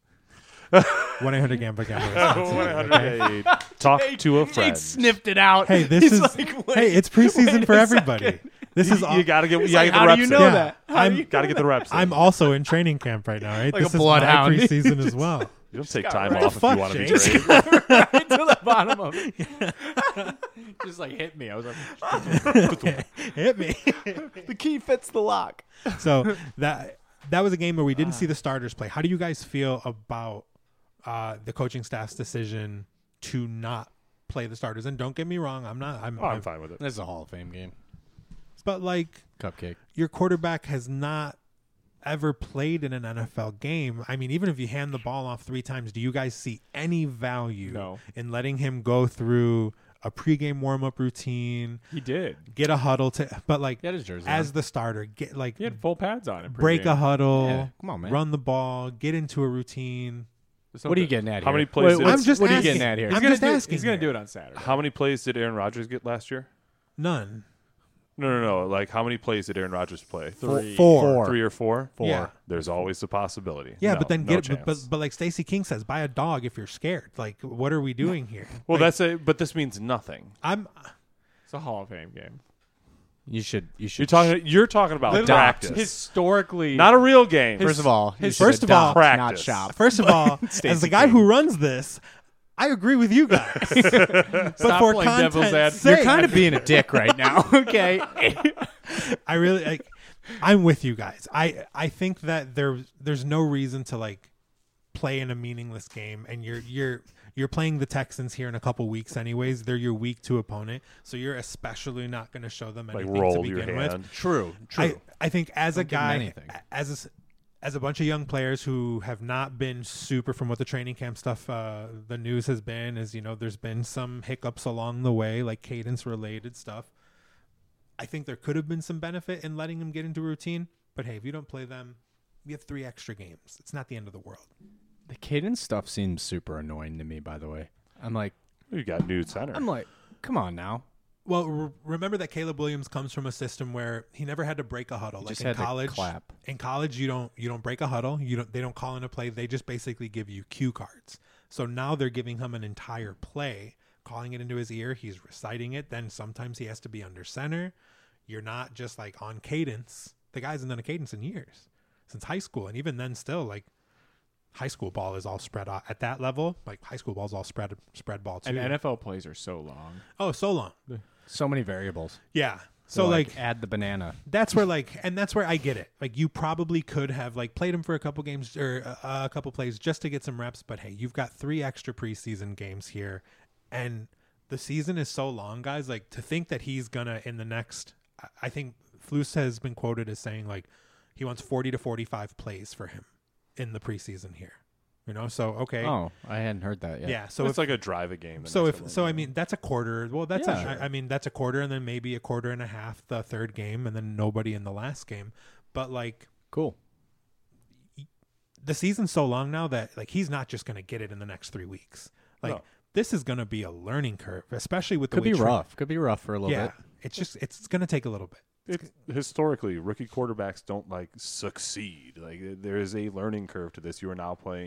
1-800 Gambler. Okay? Talk to a Jake friend. sniffed it out. Hey, this He's is. like, wait, Hey, it's preseason wait for a everybody. second. This is. You gotta get. You It's gotta like, get the how reps do you in. know Yeah. that? How I'm- do you Gotta get the reps. in. I'm also in training camp right now, right? Like a This is my bloodhound. preseason as well. You don't take time What the off if fuck, you want to be James? traded. right to the bottom of it. Just like hit me. I was like, Hit me. the key fits the lock. So that was a game where we didn't see the starters play. How do you guys feel about the coaching staff's decision to not play the starters? And don't get me wrong, I'm not. I'm fine with it. This is a Hall of Fame game. But like, Cupcake. your quarterback has not ever played in an NFL game. I mean, even if you hand the ball off 3 times, do you guys see any value No. in letting him go through a pregame warm-up routine, He did. get a huddle but like He had his jersey as on. the starter, get like He had full pads on it. break a huddle, Yeah, come on, man. run the ball, get into a routine. What are you getting at here? How many plays did- I'm just what are you asking. getting at here? I'm He's gonna just do, asking He's gonna here. do it on Saturday. How many plays did Aaron Rodgers get last year? None. No. Like, how many plays did Aaron Rodgers play? 3. Four. 3 or 4? Yeah. There's always the possibility. Yeah, No, but then no get chance. but like Stacey King says, buy a dog if you're scared. Like, what are we doing here? Well, Like, but this means nothing. It's a Hall of Fame game. You should. You're talking about practice, Historically, not a real game. First of all, you should First of all, adopt, not practice. shop. First of all, Stacey as the guy King. who runs this, I agree with you guys. But Stop for playing devil's content's advocate. sake, You're kind of being a dick right now. Okay. I really like. I'm with you guys. I think that there's no reason to like play in a meaningless game, and you're playing the Texans here in a couple weeks anyways. They're your week 2 opponent, so you're especially not going to show them Like, anything to roll your begin hand. with. True. I think as a Don't give 'em guy, anything. as a bunch of young players who have not been super from what the training camp stuff, the news has been is, there's been some hiccups along the way, like cadence related stuff. I think there could have been some benefit in letting them get into routine, but hey, if you don't play them, you have 3 extra games. It's not the end of the world. The cadence stuff seems super annoying to me. By the way, I'm like, You got nude center. come on now. Well, remember that Caleb Williams comes from a system where he never had to break a huddle. Like just in had to college, clap. In college, you don't break a huddle. They don't call in a play. They just basically give you cue cards. So now they're giving him an entire play, calling it into his ear. He's reciting it. Then sometimes he has to be under center. You're not just like on cadence. The guy hasn't done a cadence in years, since high school, and even then, still like high school ball is all spread out at that level. Like high school ball is all spread ball too. and NFL plays are so long. Oh, so long. So many variables. Yeah. So like add the banana. that's where and that's where I get it. Like you probably could have like played him for a couple games or a couple plays just to get some reps. But hey, you've got 3 extra preseason games here, and the season is so long, guys. Like to think that he's gonna in the next, I think Flus has been quoted as saying like he wants 40 to 45 plays for him in the preseason here. So okay. Oh, I hadn't heard that yet. Yeah. So So it's like a drive a game. I mean that's a quarter. Well, that's Yeah. I mean that's a quarter, and then maybe a quarter and a half the third game, and then nobody in the last game. But like Cool. the season's so long now that like he's not just going to get it in the next 3 weeks. Like No. this is going to be a learning curve, especially with the Could way be rough. Could be rough for a little Yeah, bit. it's going to take a little bit. Historically, rookie quarterbacks don't like succeed. Like there is a learning curve to this. You are now playing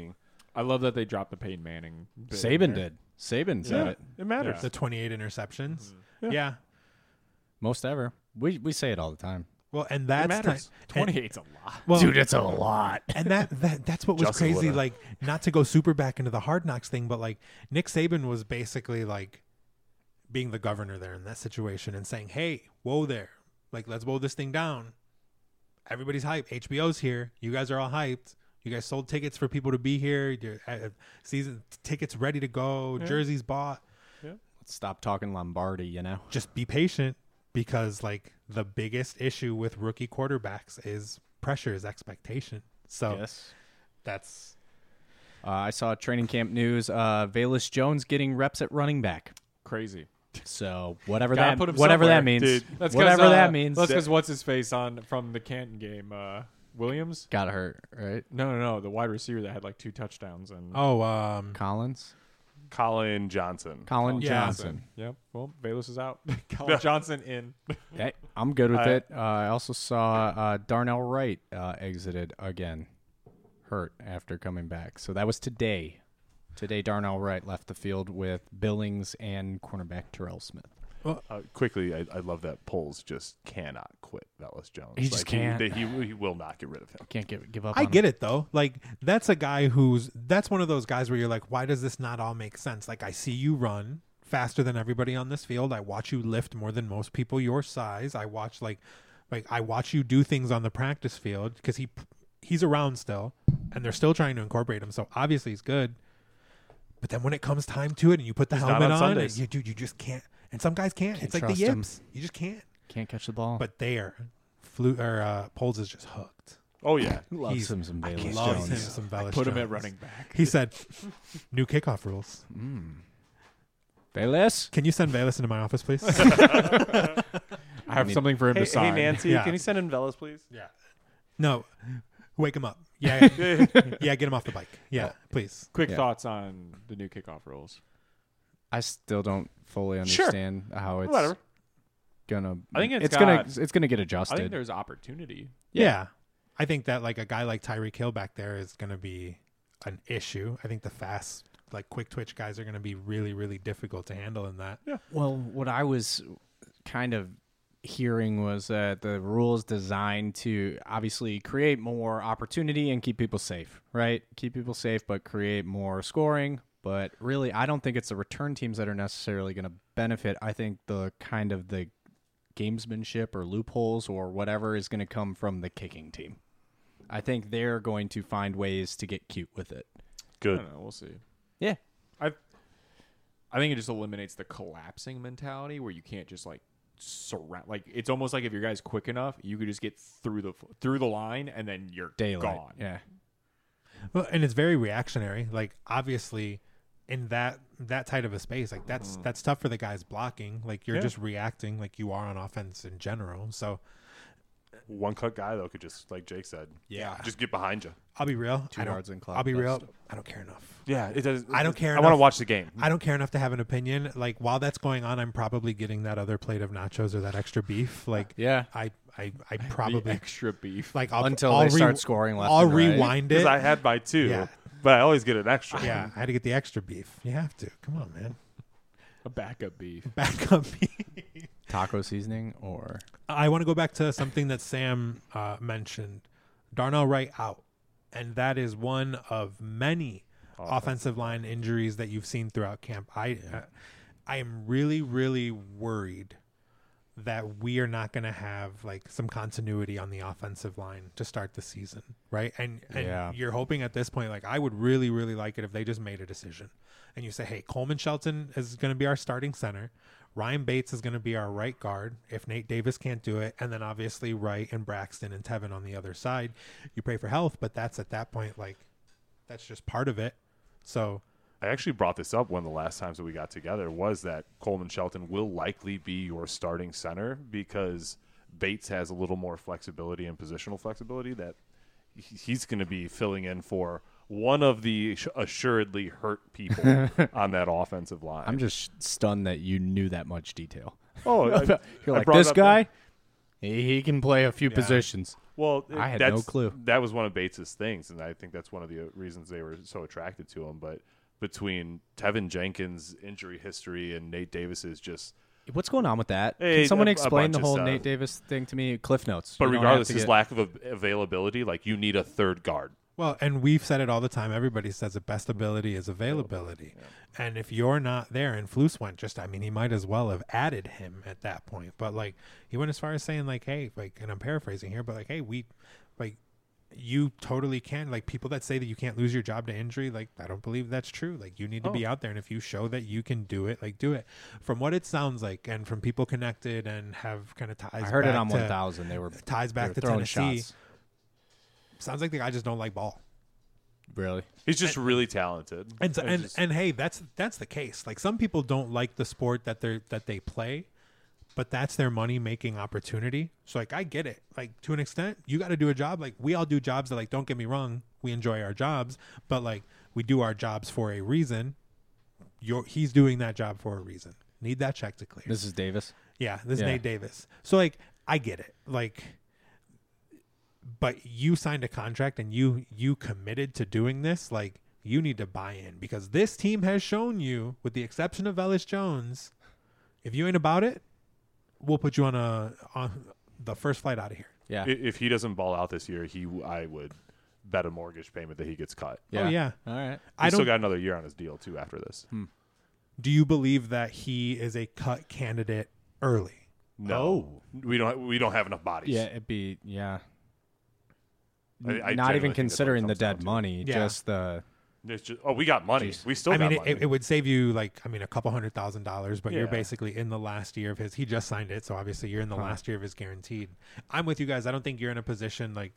I love that they dropped the Peyton Manning. bit in Saban there. did. Saban said it. It matters. The 28 interceptions. Yeah. Yeah. Most ever. We say it all the time. Well, and It that's matters. 28's a lot. well, Dude, it's a lot. and that's what was Justin crazy. would've. Like, not to go super back into the Hard Knocks thing, but like Nick Saban was basically like being the governor there in that situation and saying, "Hey, whoa there, like let's blow this thing down. Everybody's hyped. HBO's here. You guys are all hyped. You guys sold tickets for people to be here. Your season tickets ready to go. Yeah. Jerseys bought. Let's stop talking Lombardi, you know? Just be patient because like the biggest issue with rookie quarterbacks is pressure, is expectation. So Yes. that's I saw training camp news. Valus Jones getting reps at running back. Crazy. So whatever Gotta that put him whatever that somewhere. means, Dude, That's whatever that means, That's because what's his face on from the Canton game? Williams? got hurt, right? No. The wide receiver that had like 2 touchdowns and Collins, Colin Johnson. Colin Yeah. Johnson. Yep. Well, Bayless is out. Colin Johnson in. Hey, I'm good with I- it. I also saw Darnell Wright exited again, hurt after coming back. So that was today. Today, Darnell Wright left the field with Billings and cornerback Terrell Smith. Quickly, I love that Poles just cannot quit Velus Jones. He just can't. He will not get rid of him. Can't give up. I on him. get it though. Like that's a guy that's one of those guys where you're like, why does this not all make sense? Like I see you run faster than everybody on this field. I watch you lift more than most people your size. I watch like I watch you do things on the practice field because he's around still, and they're still trying to incorporate him. So obviously he's good. But then when it comes time to it, and you put the He's not helmet on on, Sundays. and you just can't. And some guys can't. Can't It's like the trust him. yips. You just can't. Can't catch the ball. But Poles is just hooked. Oh yeah, loves he's- him some Bayless Loves him Jones. some Velus Put him at Jones. running back. He said, "New kickoff rules. Bayless, Can you send Velus into my office, please?" I have mean- something for him Hey, to sign. Nancy, Yeah. can you send in Velus, please? Yeah. No, wake him up. Yeah, yeah, get him off the bike. Yeah, please. Quick Yeah. thoughts on the new kickoff rules. I still don't fully Sure. understand how it's Whatever. gonna. I think it's gonna get I adjusted. think there's opportunity. Yeah. I think that like a guy like Tyreek Hill back there is going to be an issue. I think the fast, like quick twitch guys are going to be really, really difficult to handle in that. Well, what I was kind of hearing was that the rules designed to obviously create more opportunity and keep people safe, right? Keep people safe, but create more scoring. But really, I don't think it's the return teams that are necessarily going to benefit. I think the kind of the gamesmanship or loopholes or whatever is going to come from the kicking team. I think they're going to find ways to get cute with it. I Good. don't know. We'll see. Yeah. I think it just eliminates the collapsing mentality where you can't just like surround. Like it's almost like if your guy's quick enough, you could just get through the line and then you're Daylight. gone. Yeah. Well, and it's very reactionary. Like obviously in that tight of a space, like that's tough for the guys blocking. Like you're Yeah. just reacting like you are on offense in general. So One cut guy though could just, like Jake said, Yeah. just get behind you. I'll be real. 2 yards and clock. I'll be real. That's- I don't care enough. Yeah, it does. I don't care I want to enough. watch the game. I don't care enough to have an opinion. Like while that's going on, I'm probably getting that other plate of nachos or that extra beef. Like Yeah. I The probably extra beef. like Until they start scoring left I'll and right. rewind Because it. I had my 2, Yeah. but I always get an extra. Yeah, I had to get the extra beef. You have to. Come on, man. a backup beef. Back up beef. Taco seasoning or I want to go back to something that Sam mentioned. Darnell Wright out. And that is one of many offensive line injuries that you've seen throughout camp. I am really, really worried that we are not going to have like some continuity on the offensive line to start the season, right? And Yeah. you're hoping at this point, like I would really, really like it if they just made a decision and you say, hey, Coleman Shelton is going to be our starting center. Ryan Bates is going to be our right guard if Nate Davis can't do it. And then obviously Wright and Braxton and Tevin on the other side. You pray for health, but that's at that point, like that's just part of it. So I actually brought this up one of the last times that we got together was that Coleman Shelton will likely be your starting center because Bates has a little more flexibility and positional flexibility that he's going to be filling in for one of the assuredly hurt people on that offensive line. I'm just stunned that you knew that much detail. Oh, You're like, brought it this up guy, he can play a few positions. Well, I had no that's- clue. That was one of Bates's things, and I think that's one of the reasons they were so attracted to him. But between Tevin Jenkins' injury history and Nate Davis's just, What's going on with that? Hey, Can someone a explain bunch the of whole stuff. Nate Davis thing to me? Cliff notes. but You don't regardless, have to his get- lack of availability, like you need a third guard. Well, and we've said it all the time. Everybody says the best ability is availability. And if you're not there, and Flus went he might as well have added him at that point. But like, he went as far as saying like, hey, like, and I'm paraphrasing here, but like, hey, you totally can. Like, people that say that you can't lose your job to injury, like, I don't believe that's true. Like, you need to be out there, and if you show that you can do it, like, do it. From what it sounds like, and from people connected and have kind of ties. I heard it back on to- 1000. They were ties back to throwing Tennessee. shots. Sounds like the guy just don't like ball. Really? He's just really talented. And so, It's and just- and hey, that's the case. Like, some people don't like the sport that they play, but that's their money making opportunity. So like, I get it. Like, to an extent, you got to do a job. Like, we all do jobs that, like, don't get me wrong, we enjoy our jobs, but like, we do our jobs for a reason. He's doing that job for a reason. Need that check to clear. This is Davis. Yeah, this is Yeah. Nate Davis. So like, I get it. Like, but you signed a contract and you committed to doing this. Like, you need to buy in, because this team has shown you, with the exception of Velus Jones, if you ain't about it, we'll put you on the first flight out of here. Yeah. if he doesn't ball out this year, I would bet a mortgage payment that he gets cut. Oh yeah. All right. I He's still don't. got another year on his deal too after this. Do you believe that he is a cut candidate early? No, we don't have enough bodies. Yeah, it'd be I Not genuinely even think that's what it considering the comes down dead to. money, Yeah. just the It's just, we got money. Jeez. We still I got mean, money. it would save you a couple $100,000, but you're Yeah. basically in the last year of his. He just signed it, so obviously you're in the last year of his guaranteed. I'm with you guys. I don't think you're in a position like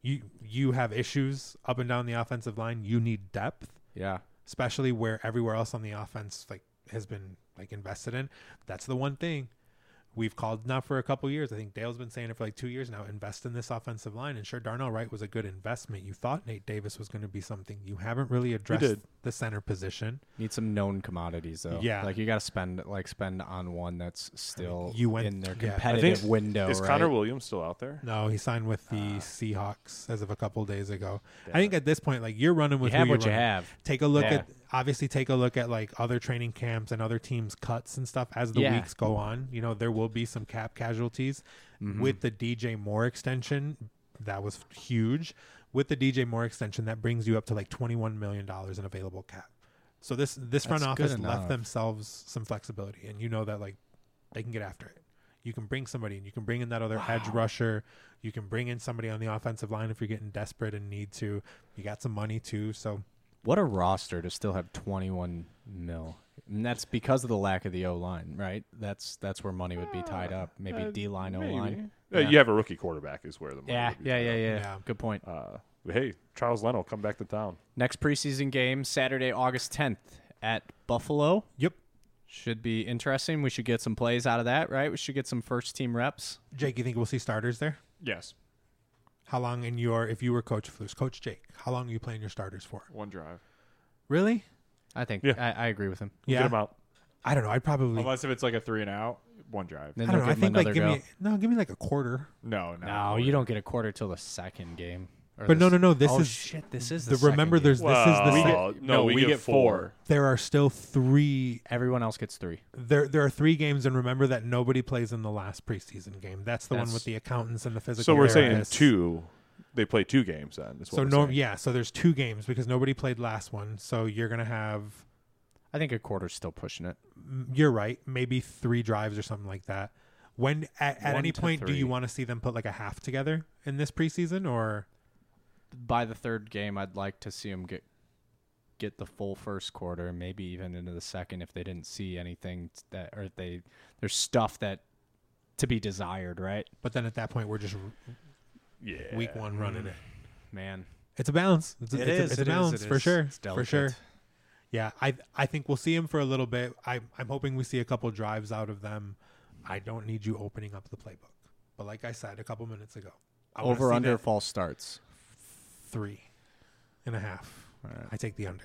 you have issues up and down the offensive line. You need depth, yeah. especially where everywhere else on the offense has been invested in. That's the one thing we've called now for a couple years. I think Dale's been saying it for 2 years now. Invest in this offensive line. And sure, Darnell Wright was a good investment. You thought Nate Davis was going to be something. You haven't really addressed did. the center position. Need some known commodities though. Yeah. Like you got to spend on one that's still you went- in their yeah. I competitive think- window. Is right? Connor Williams still out there? No, he signed with the Seahawks as of a couple days ago. I think at this point, you're running with You have who what you're you running. have. Take a look Yeah. take a look at other training camps and other teams' cuts and stuff as the Yeah. weeks go on. There will be some cap casualties with the DJ Moore extension. That was huge. With the DJ Moore extension, that brings you up to $21 million in available cap. So this front That's good office enough. left themselves some flexibility, and that they can get after it. You can bring somebody in. You can bring in that other edge rusher. You can bring in somebody on the offensive line if you're getting desperate and need to. You got some money too, so What a roster to still have 21 mil. And that's because of the lack of the O line, right? That's where money would be tied up. Maybe D line, O line. You have a rookie quarterback is where the money Yeah, would be yeah, tied yeah, up. yeah, Yeah. Good point. Hey, Charles Leno, come back to town. Next preseason game, Saturday, August 10th at Buffalo. yep. Should be interesting. We should get some plays out of that, right? We should get some first team reps. Jake, you think we'll see starters there? Yes. How long if you were Coach Flus, Coach Jake, how long are you playing your starters for? One drive. Really? I think Yeah. I agree with him. Yeah. Get him out. I don't know. I'd probably. Unless if it's like a 3 and out, one drive. Then I don't they'll know. I give him think another go. give me a quarter. No. No, you don't get a quarter till the second game. Or But the no. This oh, is shit. This is the second remember. game. This is the. Well, no, we get 4. There are still 3. Everyone else gets 3. There are 3 games, and remember that nobody plays in the last preseason game. That's the one That's- with the accountants and the physical. So we're saying therapists. 2. They play 2 games then. Is what So we're saying. so there's 2 games because nobody played last one. So you're gonna have. I think a quarter's still pushing it. You're right. Maybe 3 drives or something like that. When at 1 any to point do 3. you want to see them put a half together in this preseason or? By the third game, I'd like to see them get the full first quarter, maybe even into the second if they didn't see anything that or there's stuff that to be desired, right? But then at that point we're just Yeah. week 1 running it. Man, It's a balance. It's a balance for sure. It's For sure. delicate. Yeah, I think we'll see him for a little bit. I'm hoping we see a couple drives out of them. I don't need you opening up the playbook. But like I said a couple minutes ago, I wanna Over see under that false starts. 3.5. Right. I take the under.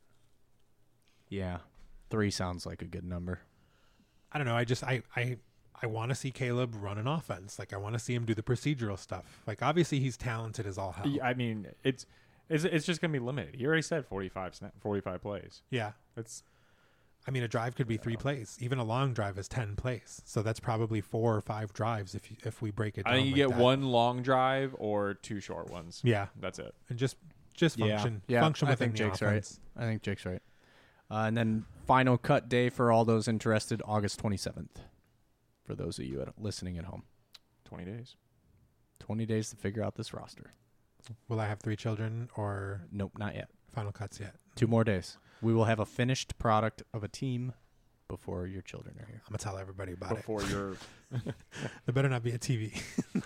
Yeah, 3 sounds like a good number. I don't know. I I want to see Caleb run an offense. Like, I want to see him do the procedural stuff. Like, obviously he's talented as all hell. Yeah, I mean, it's just gonna be limited. He already said 45 plays. Yeah. It's I mean, a drive could be 3 plays. Even a long drive is 10 plays. So that's probably 4 or 5 drives if we break it down. I think you like get that. 1 long drive or 2 short ones. Yeah. That's it. And just Yeah. function. Yeah, Function I within think the Jake's offense. right. I think Jake's right. And then final cut day for all those interested, August 27th. For those of you listening at home. 20 days. 20 days to figure out this roster. Will I have 3 children or Nope, not yet. final cuts yet? 2 more days. We will have a finished product of a team before your children are here. I'm going to tell everybody about Before you're it. There better not be a TV.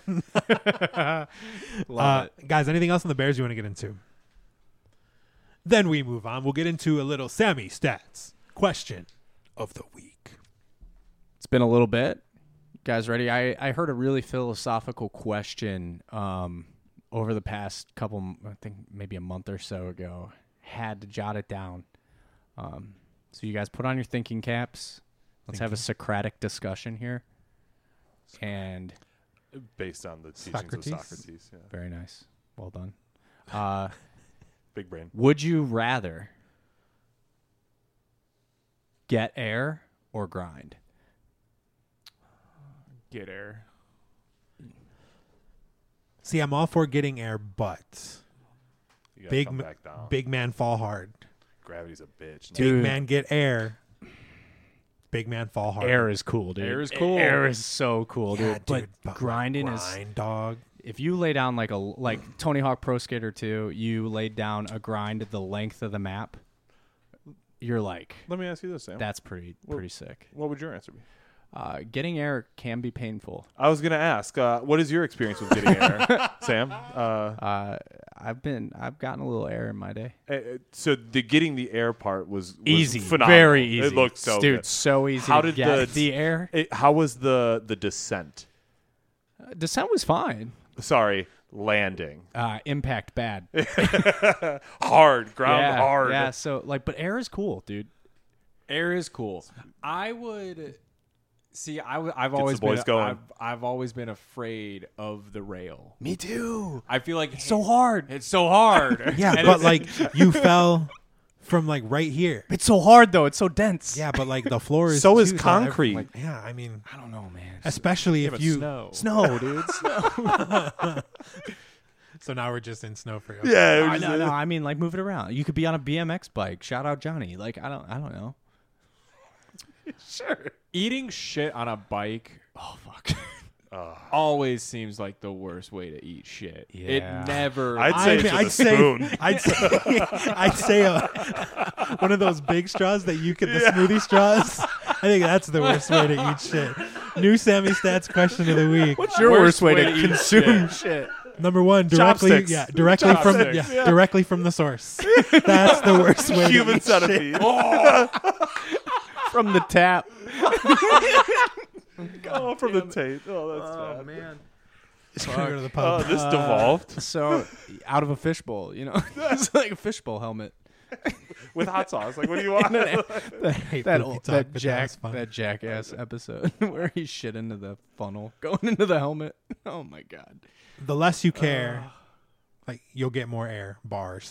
love it. Guys, anything else on the Bears you want to get into? Then we move on. We'll get into a little Sammy Stats question of the week. It's been a little bit. You guys ready? I heard a really philosophical question over the past couple, I think maybe a month or so ago. Had to jot it down. So you guys put on your thinking caps. Let's have a Socratic discussion here. And Based on the teachings Socrates? of Socrates. Yeah. very nice. Well done. Big brain. Would you rather get air or grind? Get air. See, I'm all for getting air, but You gotta big come back down. big man fall hard. Gravity's a bitch. Dude. Big man get air. Big man fall hard. Air is cool, dude. Air is cool. Air is so cool, Yeah, dude. But like grinding grind, dog. if you lay down like Tony Hawk Pro Skater 2, you laid down a grind the length of the map. You're like, Let me ask you this, Sam. that's pretty sick. What would your answer be? Getting air can be painful. I was going to ask, what is your experience with getting air, Sam? I've gotten a little air in my day. So the getting the air part was Easy, phenomenal. very easy. It looked so dude, good. so easy. How to did get the air? How was the descent? Descent was fine. Sorry, landing. Impact bad. Hard, ground hard. Yeah. So but air is cool, dude. Air is cool. I would see. I've the always boys been. going. I've always been afraid of the rail. Me too. I feel like It's so hard. It's so hard. Yeah, And but it's- like you fell from like right here. It's so hard though. It's so dense. Yeah, but like the floor is So is too, concrete. like, yeah, I mean, I don't know, man. especially Yeah, if but you. snow. Dude. Snow. So now we're just in snow for you. Yeah, No. I mean, like, move it around. You could be on a BMX bike. Shout out Johnny. Like, I don't know. Sure. Eating shit on a bike Oh fuck. always seems like the worst way to eat shit. Yeah. It never. I'd say it's with a spoon. I'd say one of those big straws that you get the smoothie straws. I think that's the worst way to eat shit. New Sammy Stats question of the week. What's your worst way to eat consume shit? Number one, directly, Chopsticks. directly from, Chopsticks. directly from the source. That's the worst way. Human to eat centipede. From the tap. Oh, from the tape. Oh, that's bad. man. Shit. Go to the Oh, pub. this devolved So out of a fishbowl, it's like a fishbowl helmet. with hot sauce. Like, what do you want? I hate That poopy old, talk, that but jack was fun. that jackass episode where he shit into the funnel going into the helmet. Oh my god. The less you care, like you'll get more air bars.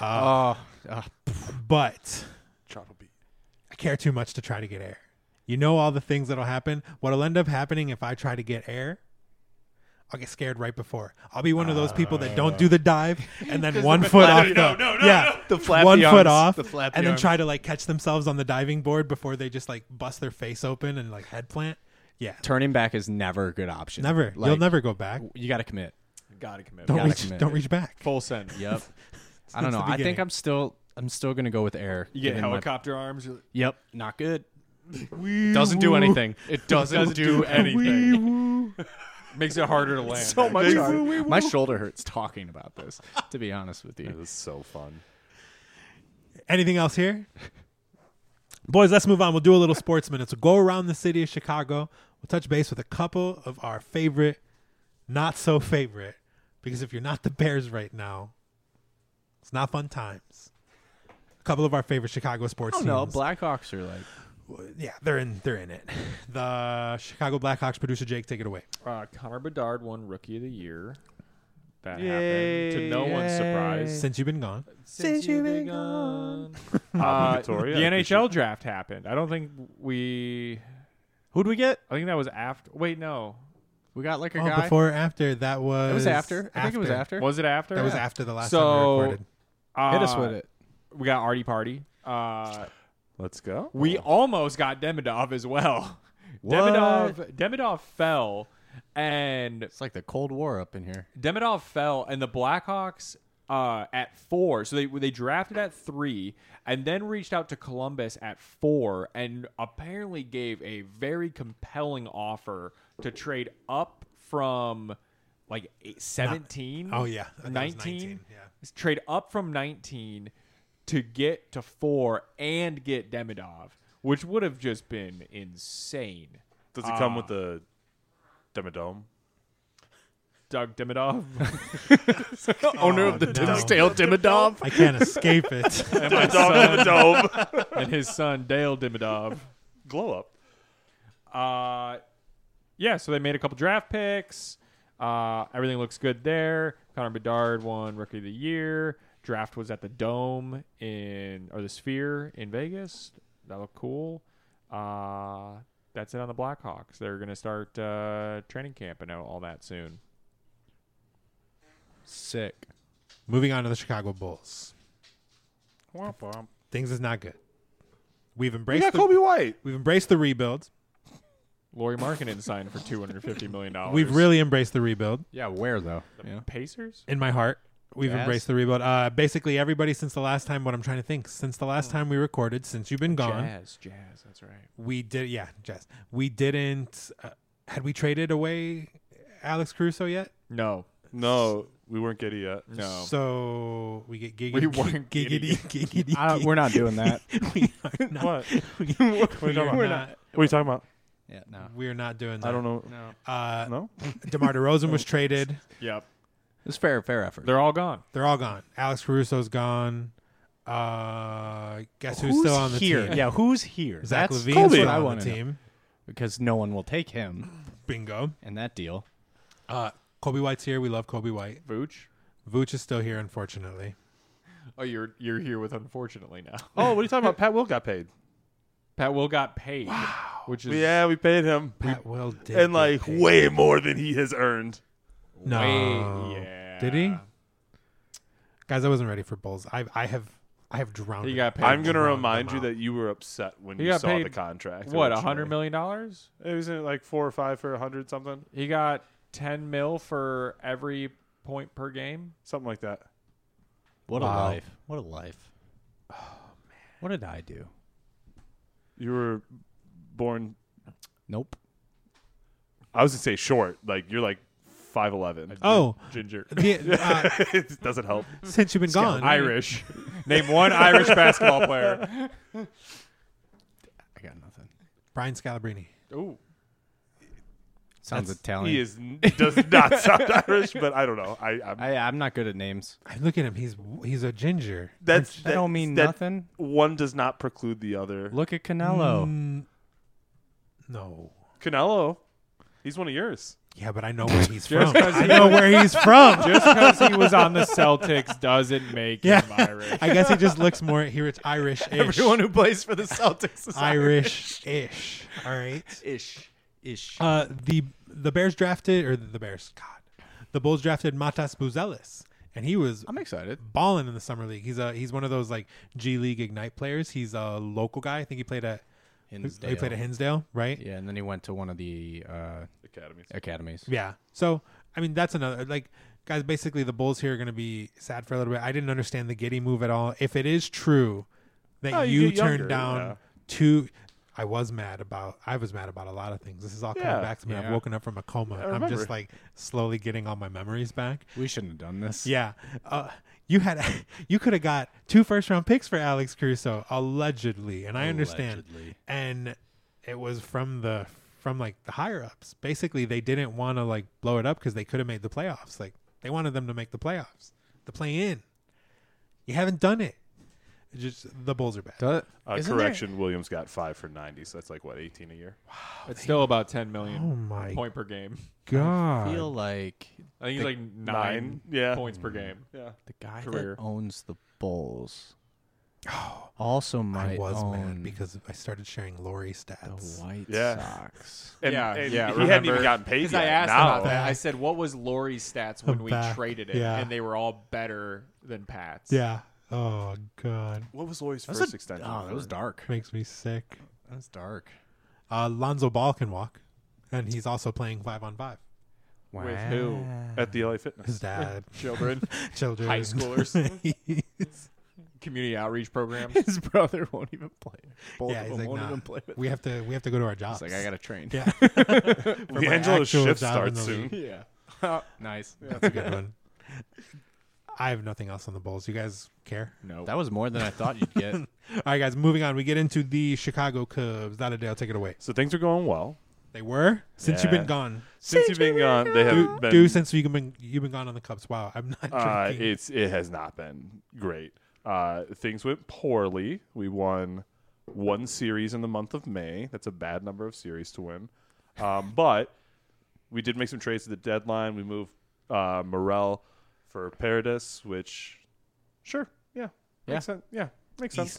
But Drop a beat. I care too much to try to get air. You know all the things that'll happen. What'll end up happening if I try to get air? I'll get scared right before. I'll be one of those people that don't do the dive and then 1 foot off The flappy 1 foot arms. off The flappy and then arms. try to like catch themselves on the diving board before they just like bust their face open and like head plant. Yeah. Turning back is never a good option. Never. Like, You'll never go back. You got to commit. Gotta commit. Don't gotta reach commit. don't reach back. Full send. Yep. I don't Since know. the I think beginning. I'm still gonna go with air. You get given my- helicopter arms. You're like, Yep. Not good. Doesn't do anything. It doesn't do anything. makes it harder to land. So much harder. My shoulder hurts talking about this. To be honest with It you. was so fun. Anything else here? Boys, let's move on. We'll do a little sports minutes. We'll go around the city of Chicago. We'll touch base with a couple of our favorite, not so favorite, because if you're not the Bears right now, it's not fun times. A couple of our favorite Chicago sports Oh teams. no, Blackhawks are like Yeah, they're in it. The Chicago Blackhawks producer Jake, take it away. Connor Bedard won Rookie of the Year. That Yay, happened to no one's surprise. Since you've been gone. Since you've been gone. Obligatory, The I NHL draft happened. I don't think we. Who'd we get? I think that was after. Wait, no. We got like a Oh, guy. before or after? That was. It was after. I think it was after. Was it after? That was after the last So, time we recorded. Hit us with it. We got Artie Party. Let's go. We almost got Demidov as well. What? Demidov fell, and It's like the Cold War up in here. Demidov fell, and the Blackhawks at 4. So they drafted at 3, and then reached out to Columbus at 4, and apparently gave a very compelling offer to trade up from like 17. Oh, yeah. I thought it was 19. Yeah. Trade up from 19 to get to 4 and get Demidov, which would have just been insane. Does it come with the Demodome? Doug Demidov Owner of the no. Dimsdale Dimmadov. I can't escape it. and my son Demodome. and his son Dale Demidov. Glow up. Yeah, so they made a couple draft picks. Everything looks good there. Connor Bedard won Rookie of the Year. Draft was at the Dome or the Sphere in Vegas. That looked cool. That's it on the Blackhawks. They're going to start training camp and all that soon. Sick. Moving on to the Chicago Bulls. Womp womp. Things is not good. We've We embraced got the, Kobe White. we've embraced the rebuild. Laurie Markkinen signed for $250 million. We've really embraced the rebuild. Yeah, where though? The Yeah. Pacers? In my heart, we've Jazz? embraced the rebuild. Basically, everybody since the last time. What I'm trying to think since the last time we recorded, since you've been gone, Jazz. That's right. we did. Yeah, Jazz. We didn't. Had we traded away Alex Caruso yet? No. No, we weren't giddy yet. No. So we get giggity. We weren't giggity. We're not doing that. We are not. What? We're talking about? not. What are you talking about? Yeah, no. We're not doing that. I don't know. No. No? DeMar DeRozan was traded. Yep. It's fair effort. They're all gone. They're all gone. Alex Caruso's gone. Guess who's still on the here? team? Yeah, who's here? Zach That's LaVine's what still I on want the to know. team. Because no one will take him Bingo. in that deal. Kobe White's here. We love Kobe White. Vooch? Vooch is still here, unfortunately. Oh, you're here with unfortunately now. Oh, what are you talking about? Pat Will got paid. Pat Will got paid, which is Yeah, we paid him. Pat Will did. And get like paid. way more than he has earned. No. way, yeah. Did he? Guys, I wasn't ready for Bulls. I have drowned. He in- got paid. I'm going to drowned remind them you out. that you were upset when He you got saw paid the contract. What, originally. $100 million? It was like 4 or 5 for 100 something. He got $10 million for every point per game. Something like that. What Wow. a life. What a life. Oh, man. What did I do? You were born, Nope. I was going to say short. Like, you're like 5'11". Oh, Ginger. the, It doesn't help. since you've been gone. Irish. Name one Irish basketball player. I got nothing. Brian Scalabrine. Ooh. Sounds That's- Italian. Does not sound Irish, but I don't know. I'm not good at names. I look at him. He's a ginger. That don't mean that nothing. One does not preclude the other. Look at Canelo. No. Canelo, he's one of yours. Yeah, but I know where he's from. Just 'cause I he- know where he's from. Just because he was on the Celtics doesn't make Yeah. him Irish. I guess he just looks more here. It's Irish-ish. Everyone who plays for the Celtics is Irish-ish. All right. Ish. The Bears drafted, or the Bears, God, the Bulls drafted Matas Buzelis, and he was I'm excited. balling in the summer league. He's one of those like G League Ignite players. He's a local guy. I think he played at Hinsdale. He played at Hinsdale, right? Yeah, and then he went to one of the academies. Yeah. So I mean, that's another like. Guys, basically the Bulls here are going to be sad for a little bit. I didn't understand the Giddey move at all. If it is true that you you get turned younger, down yeah. two, I was mad about a lot of things. This is all coming Yeah. back to me. I've Yeah. woken up from a coma. I I'm remember. just like slowly getting all my memories back. We shouldn't have done this. Yeah. You could have got 2 first-round picks for Alex Caruso allegedly, and I understand. Allegedly. And it was from like the higher ups. Basically, they didn't want to like blow it up because they could have made the playoffs. Like they wanted them to make the playoffs, the play in. You haven't done it. Just the Bulls are bad. Isn't Correction, Williams got 5 for 90, so that's like, what, 18 a year? It's still about 10 million Oh my point per game. god! I feel like I think he's like 9 Yeah. points per game. Yeah. the guy Career. that owns the Bulls also I might was own mad because I started sharing Lori the stats. White Yeah. Sox. And, Yeah, and yeah, he hadn't even remember? gotten paid Because yet. I asked now, about that. I Back. said, what was Lori's stats when we Back. traded it? Yeah. And they were all better than Pat's. Yeah. Oh god, What was Lori's That's first a- extension? Oh, that was for? dark. makes me sick. That's dark. Lonzo Ball can walk, and he's also playing 5-on-5. With who? At the LA Fitness. His dad, Children, children, high schoolers, community outreach programs. His brother won't even play. Both Yeah, of he's them like, won't nah. even play with. we have to go to our jobs. He's like, I gotta train. Yeah. For my D'Angelo's actual shift job in starts the soon. league. Yeah. Nice. That's a good one. I have nothing else on the Bulls. You guys care? No. That was more than I thought you'd get. All right, guys. Moving on. We get into the Chicago Cubs. Dale, take it away. So things are going well. They were since you've Yeah. been gone. Since you've been gone, they have been. Since you've been gone on the Cubs. Wow, I'm not drinking. It has not been great. Things went poorly. We won 1 series in the month of May. That's a bad number of series to win. But we did make some trades at the deadline. We moved Morel for Paredes, which, sure, yeah, makes sense. Yeah, makes sense.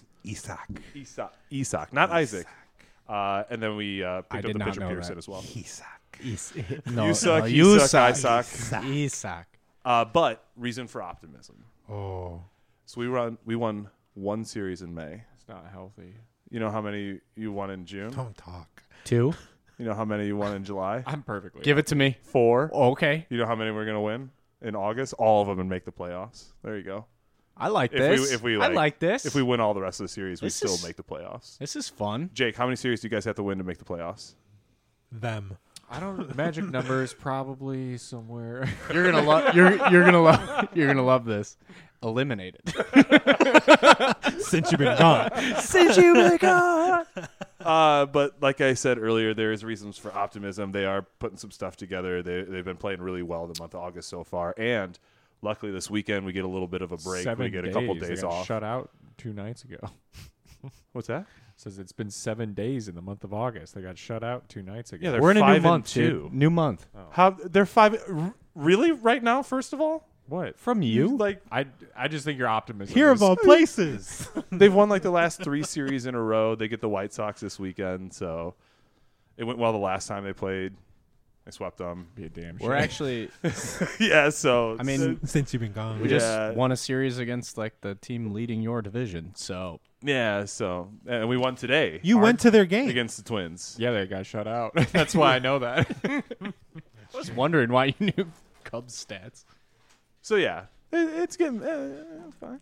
Isak, not Isaac. And then we picked up did the not pitcher know Pearson that. as well. No, Isak. Isak. But reason for optimism. Oh, So we won 1 series in May. It's not healthy. You know how many you won in June? don't talk. 2. You know how many you won in July? I'm perfectly. Give it to me. 4. Okay. You know how many we're going to win in August? All of them and make the playoffs. There you go. I like If this. we, if we I like, like this. If we win all the rest of the series, we This still is- make the playoffs. This is fun. Jake, how many series do you guys have to win to make the playoffs? Them. I don't. Magic numbers probably somewhere. You're gonna love. You're gonna love. You're gonna love this. Eliminated. Since you've been gone. Since you've been gone. But like I said earlier, there is reasons for optimism. They are putting some stuff together. They've been playing really well the month of August so far. And luckily this weekend we get a little bit of a break. 7 We get a days. couple They days got off. Shut out 2 nights ago. What's that? Says it's been 7 days in the month of August. They got shut out 2 nights ago. Yeah, they're We're in a 5 new and month, 2. dude. New month. How they're 5 really right now? First of all, What? From you? like I just think your optimism. Here is- of all places. they've won like the last 3 series in a row. They get the White Sox this weekend, so it went well the last time they played. They swept them. Be a damn We're shame. actually. Yeah, so I mean, Since you've been gone. we Yeah. just won a series against like the team leading your division. So yeah, so and we won today. You went to their game. against the Twins. Yeah, they got shut out. That's why I know that. I was wondering why you knew Cubs stats. So yeah, it's getting fine.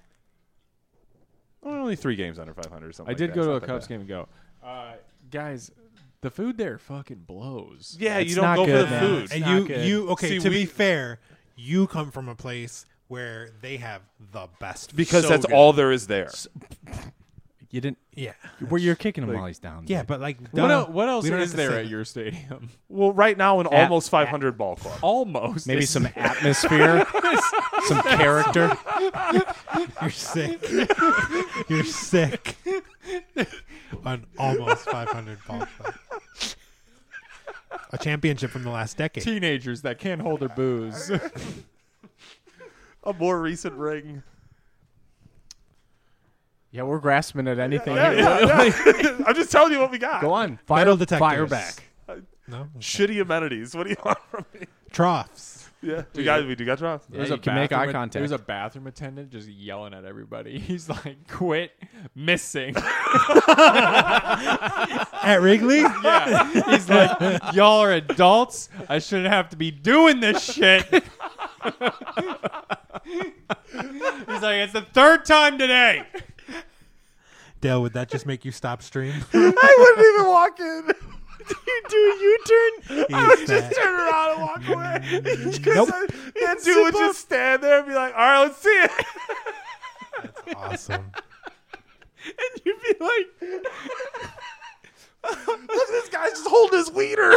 Only 3 games under 500 or something. I did like go that. to a It's not that Cubs bad. game and go. Guys, the food there fucking blows. Yeah, It's you don't not go good, for the man. food. It's And not good. you okay, See, to we- be fair, you come from a place where they have the best food. Because So that's good. all there is there. You didn't. Yeah. Where you're kicking them Like- while he's down. Yeah, dude. but like What else we don't is have to there say at that. your stadium? Well, right now an almost 500 ball club. Almost. maybe some atmosphere, some character. You're sick. You're sick. An almost 500 ball club. A championship from the last decade. teenagers that can't hold their booze. A more recent ring. Yeah, we're grasping at anything. Yeah, here. yeah. I'm just telling you what we got. Go on, Metal detectors. fire back. No? Shitty amenities. What do you want from me? Troughs. Yeah, we do got drops. Yeah, you can make eye contact. There's a bathroom attendant just yelling at everybody. He's like, "Quit missing." At Wrigley? Yeah. He's like, "Y'all are adults. I shouldn't have to be doing this shit." He's like, "It's the 3rd time today." Dale, would that just make you stop stream? I wouldn't even walk in. you do a U-turn. I would just turn around and walk away. Nope. That dude would just stand there and be like, "All right, let's see it." Awesome. And you'd be like, "Look, this guy's just holding his wiener."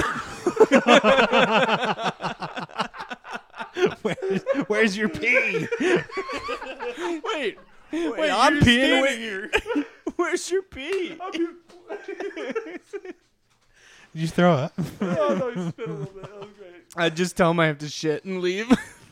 Where's your pee? Wait, Wait, I'm peeing here. Where's your pee? Did you throw up? Oh, no, you spit a little bit. That was great. I just tell him I have to shit and leave.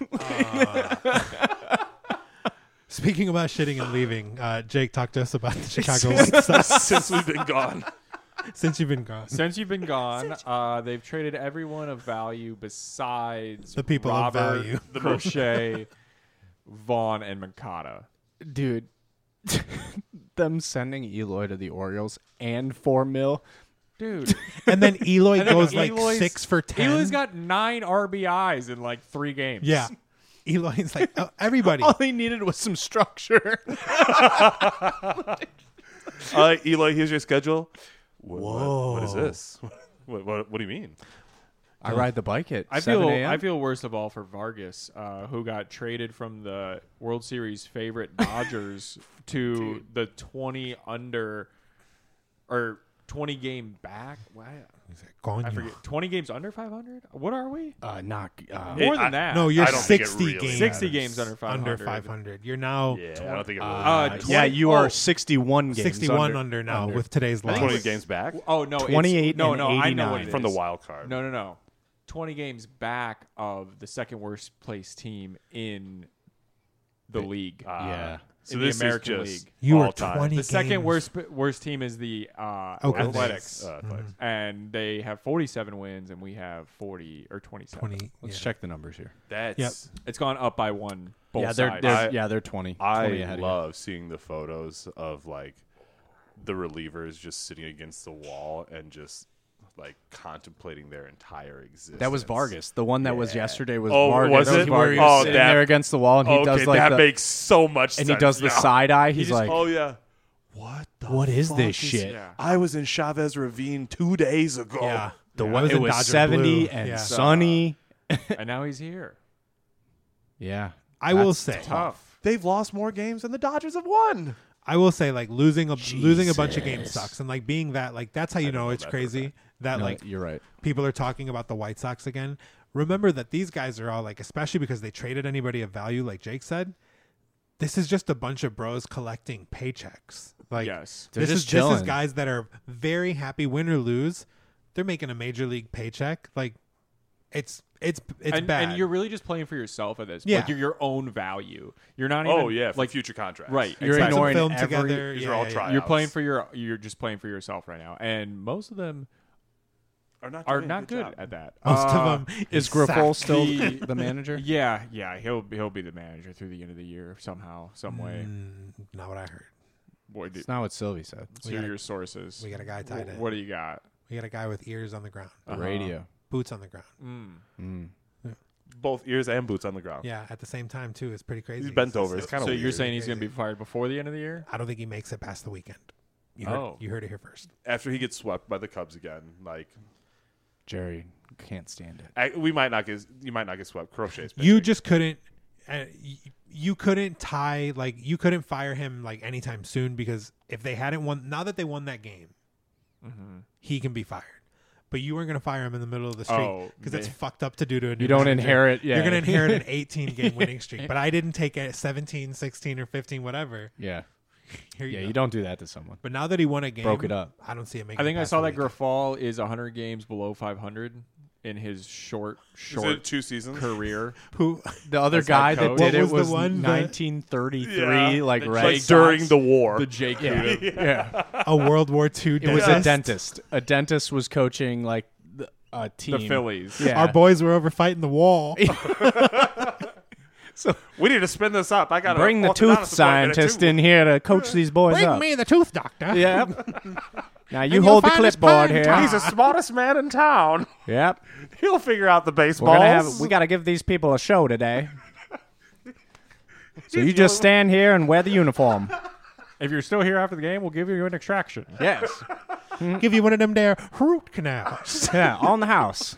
Speaking about shitting and leaving, Jake, talk to us about the Chicago White Sox Since we've been gone. since you've been gone. Since you've been gone, they've traded everyone of value besides The people of Robert, value. Crochet, Vaughn, and Mankata. Dude, them sending Eloy to the Orioles and $4 million. Dude, And then Eloy And then goes like Eloy's- 6 for 10. Eloy's got 9 RBIs in like 3 games. Yeah. Eloy's like, oh, everybody. All he needed was some structure. Eloy, here's your schedule. What is this? What do you mean? I ride the bike at I 7 feel a.m. I feel worst of all for Vargas, who got traded from the World Series favorite Dodgers to the 20 under or 20 game back. Wow. He's like, "Coño." I forget. 20 games under 500? What are we? More than that. No, you're I don't think it 60 really games. 60 games under 500. Under 500. You're now Yeah, I don't think it really Uh, yeah, you are oh. 61 games 61 under now with today's loss. 20 games back Oh no, 28 no, and no, I know 89. what it from the is. wild card. No. 20 games back of the second worst place team in the league. Yeah. So in the this American is just League. You were all time. 20 The second games. worst team is the Oakland Athletics. A's. Athletics. And they have 47 wins and we have 40 or 27. 20. Let's yeah. check the numbers here. That's Yep. It's gone up by 1 both Yeah, sides. they're 20. 20 I ahead of you. love seeing the photos of like the relievers just sitting against the wall and just like contemplating their entire existence. That was Vargas. The one that was Yeah. yesterday was Oh, Vargas. was That it? Where he Oh, was sitting that- there against the wall, and he okay, does like that the, makes so much sense. and he does the now. side eye. He's just- like, Oh yeah. What the "What is fuck this shit?" Yeah. I was in Chavez Ravine 2 days ago. Yeah. The Yeah, one I was it in was Dodger 70 blue. and Yeah. sunny. And now he's here. Yeah, I will That's say, Tough. They've lost more games than the Dodgers have won. I will say, like losing a bunch of games sucks, and like being that, like that's how you know it's that for a crazy. That No, like you're right. people are talking about the White Sox again. Remember that these guys are all like, especially because they traded anybody of value, like Jake said. This is just a bunch of bros collecting paychecks. Like Yes. They're this just is chilling. guys that are very happy, win or lose. They're making a major league paycheck. Like it's and, bad. and you're really just playing for yourself at this. Yeah. Like you're your own value. You're not even Oh yeah, for like future contracts. right. You're exactly. ignoring film every- together. These Yeah, are all yeah, yeah. tryouts. You're just playing for yourself right now. And most of them Are not are doing a not good job. at that. Most of them Is Grifol sacked. still the- the manager? Yeah, he'll be the manager through the end of the year somehow, some way. Not what I heard. What It's not what Sylvie said. are your sources? We got a guy tied in. What do you got? We got a guy with ears on the ground, The radio. boots on the ground. Both ears and boots on the ground. Yeah, at the same time too. It's pretty crazy. He's bent over. It's kind of So weird. you're saying he's going to be fired before the end of the year? I don't think he makes it past the weekend. Oh. You heard it here first. after he gets swept by the Cubs again, like Jerry can't stand it. you might not get swept. Crochet's You pitching. just couldn't. You couldn't tie like you couldn't fire him like anytime soon because if they hadn't won, now that they won that game, he can be fired. But you weren't going to fire him in the middle of the street Oh, because it's they- fucked up to do to a new You don't manager. inherit. Yeah, You're going to inherit an 18-game winning streak. But I didn't take a 17, 16, or 15, whatever. Yeah, Here you yeah. go. You don't do that to someone. But now that he won a game, Broke it up. I don't see him making I think it I past saw the that weekend. Grafal is 100 games below 500 in his short Is it 2 seasons? career. Who The other As head guy that coach. did What it was the was one that- 1933, Yeah. like The Red Jake during Sox. the war. The Jake Yeah, Cuda. yeah. a World War II It was a dentist. dentist. A dentist was coaching like a team. The Phillies. Yeah. Our boys were over fighting the wall. So We need to spin this up. I got bring the tooth scientist in here to coach these boys Bring up. me the tooth doctor. Yep. Now you you'll hold the find his clipboard pine here. tar. He's the smartest man in town. Yep. He'll figure out the We're baseballs. gonna have. We got to give these people a show today. So you just stand here and wear the uniform. If you're still here after the game, we'll give you an extraction. Yes. Give you one of them there root canals. Yeah. On the house.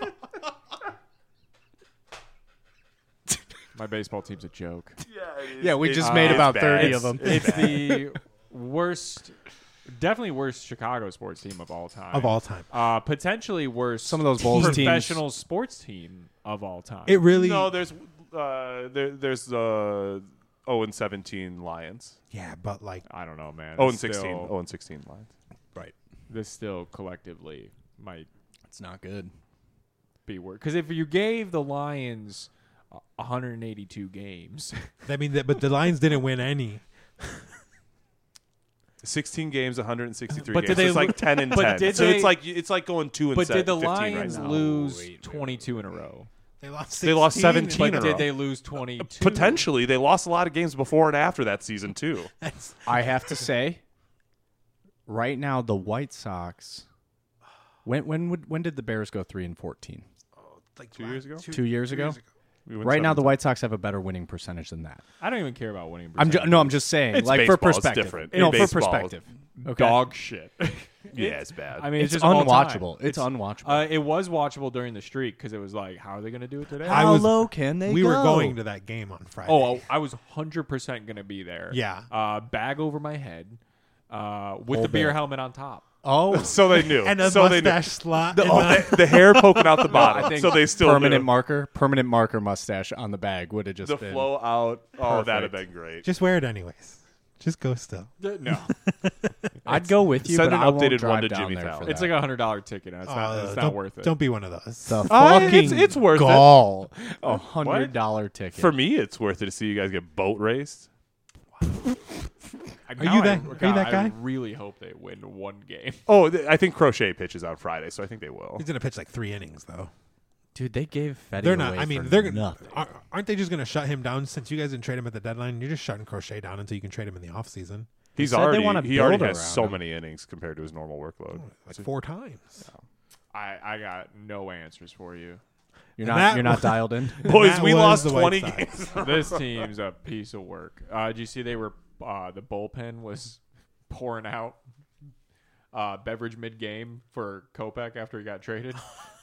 My baseball team's a joke. Yeah. We just It's made about bad. 30 of them. It's the worst, definitely worst Chicago sports team of all time. Of all time. Potentially worst. Some of those Bulls teams- professional sports team of all time. It really No, there's 0-17 Lions. Yeah, but like, I don't know, man. 0-16. Still- 0-16 Lions. right. This still collectively might It's not good. be worse. Because if you gave the Lions 182 games, I mean, but the Lions didn't win any. 16 games, 163 But games. did they So it's like lo- 10 and but 10. did So they- it's like going 2 and but did the 15 Lions right now. lose Wait. 22 in a row? They lost. They lost 16. 17 But in a did row. they lose 22? Potentially, they lost a lot of games before and after that season too. That's- I have to say, right now the White Sox. When did the Bears go 3-14? like 2 years ago? 2 years ago. We went Right now, the 7-10. White Sox have a better winning percentage than that. I don't even care about winning. I'm just saying, It's like for baseball, it's perspective. different. No, In for baseball, perspective. Okay. dog shit. Yeah, it's bad. I mean, It's just all time. unwatchable. It's unwatchable. It was watchable during the streak because it was like, how are they going to do it today? I was- low can they we go? were going to that game on Friday. Oh, I was 100% going to be there. Yeah. Bag over my head with Whole the beer bit. helmet on top. Oh, so they knew. and a so they knew. mustache slot. The hair poking out the bottom. I think so they still permanent knew. permanent marker mustache on the bag would have just The been. flow out. Oh, that'd have Perfect. been great. Just wear it anyways. Just go still. No. I'd go with you, Send but an I won't updated drive one to down Jimmy there Fallon. for It's that. like $100 ticket. It's not don't, worth it. Don't be one of those. the it's- fucking it's worth it. gall. $100 ticket. For me, it's worth it to see you guys get boat raced. Are you that guy? I really hope they win one game. Oh, I think Crochet pitches on Friday, so I think they will. He's gonna pitch like 3 innings though. Dude, they gave Fetty They're not. away I mean, for they're nothing. aren't they just gonna shut him down since you guys didn't trade him at the deadline? You're just shutting Crochet down until you can trade him in the offseason. He's said they already wanna he already build has around so him. many innings compared to his normal workload. Like 4 times. I got no answers for you. You're And not. that- You're not dialed in. Boys, That we was lost the White 20 Sox. games. This team's a piece of work. Did you see they were the bullpen was pouring out beverage mid-game for Kopech after he got traded?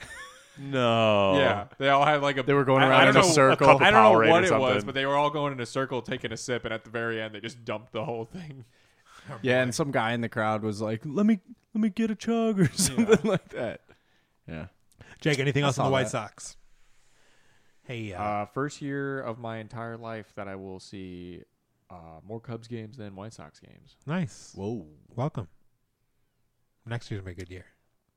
No. Yeah, they all had like a. They were going I around don't in a know- circle. cup of I don't know Powerade what or it was, something. but they were all going in a circle, taking a sip, and at the very end, they just dumped the whole thing. Yeah, and some guy in the crowd was like, "Let me get a chug" or something like that. Yeah. Jake, anything I else on the saw White that. Sox? Hey, First year of my entire life that I will see more Cubs games than White Sox games. nice. Whoa. Welcome. Next year's gonna be a good year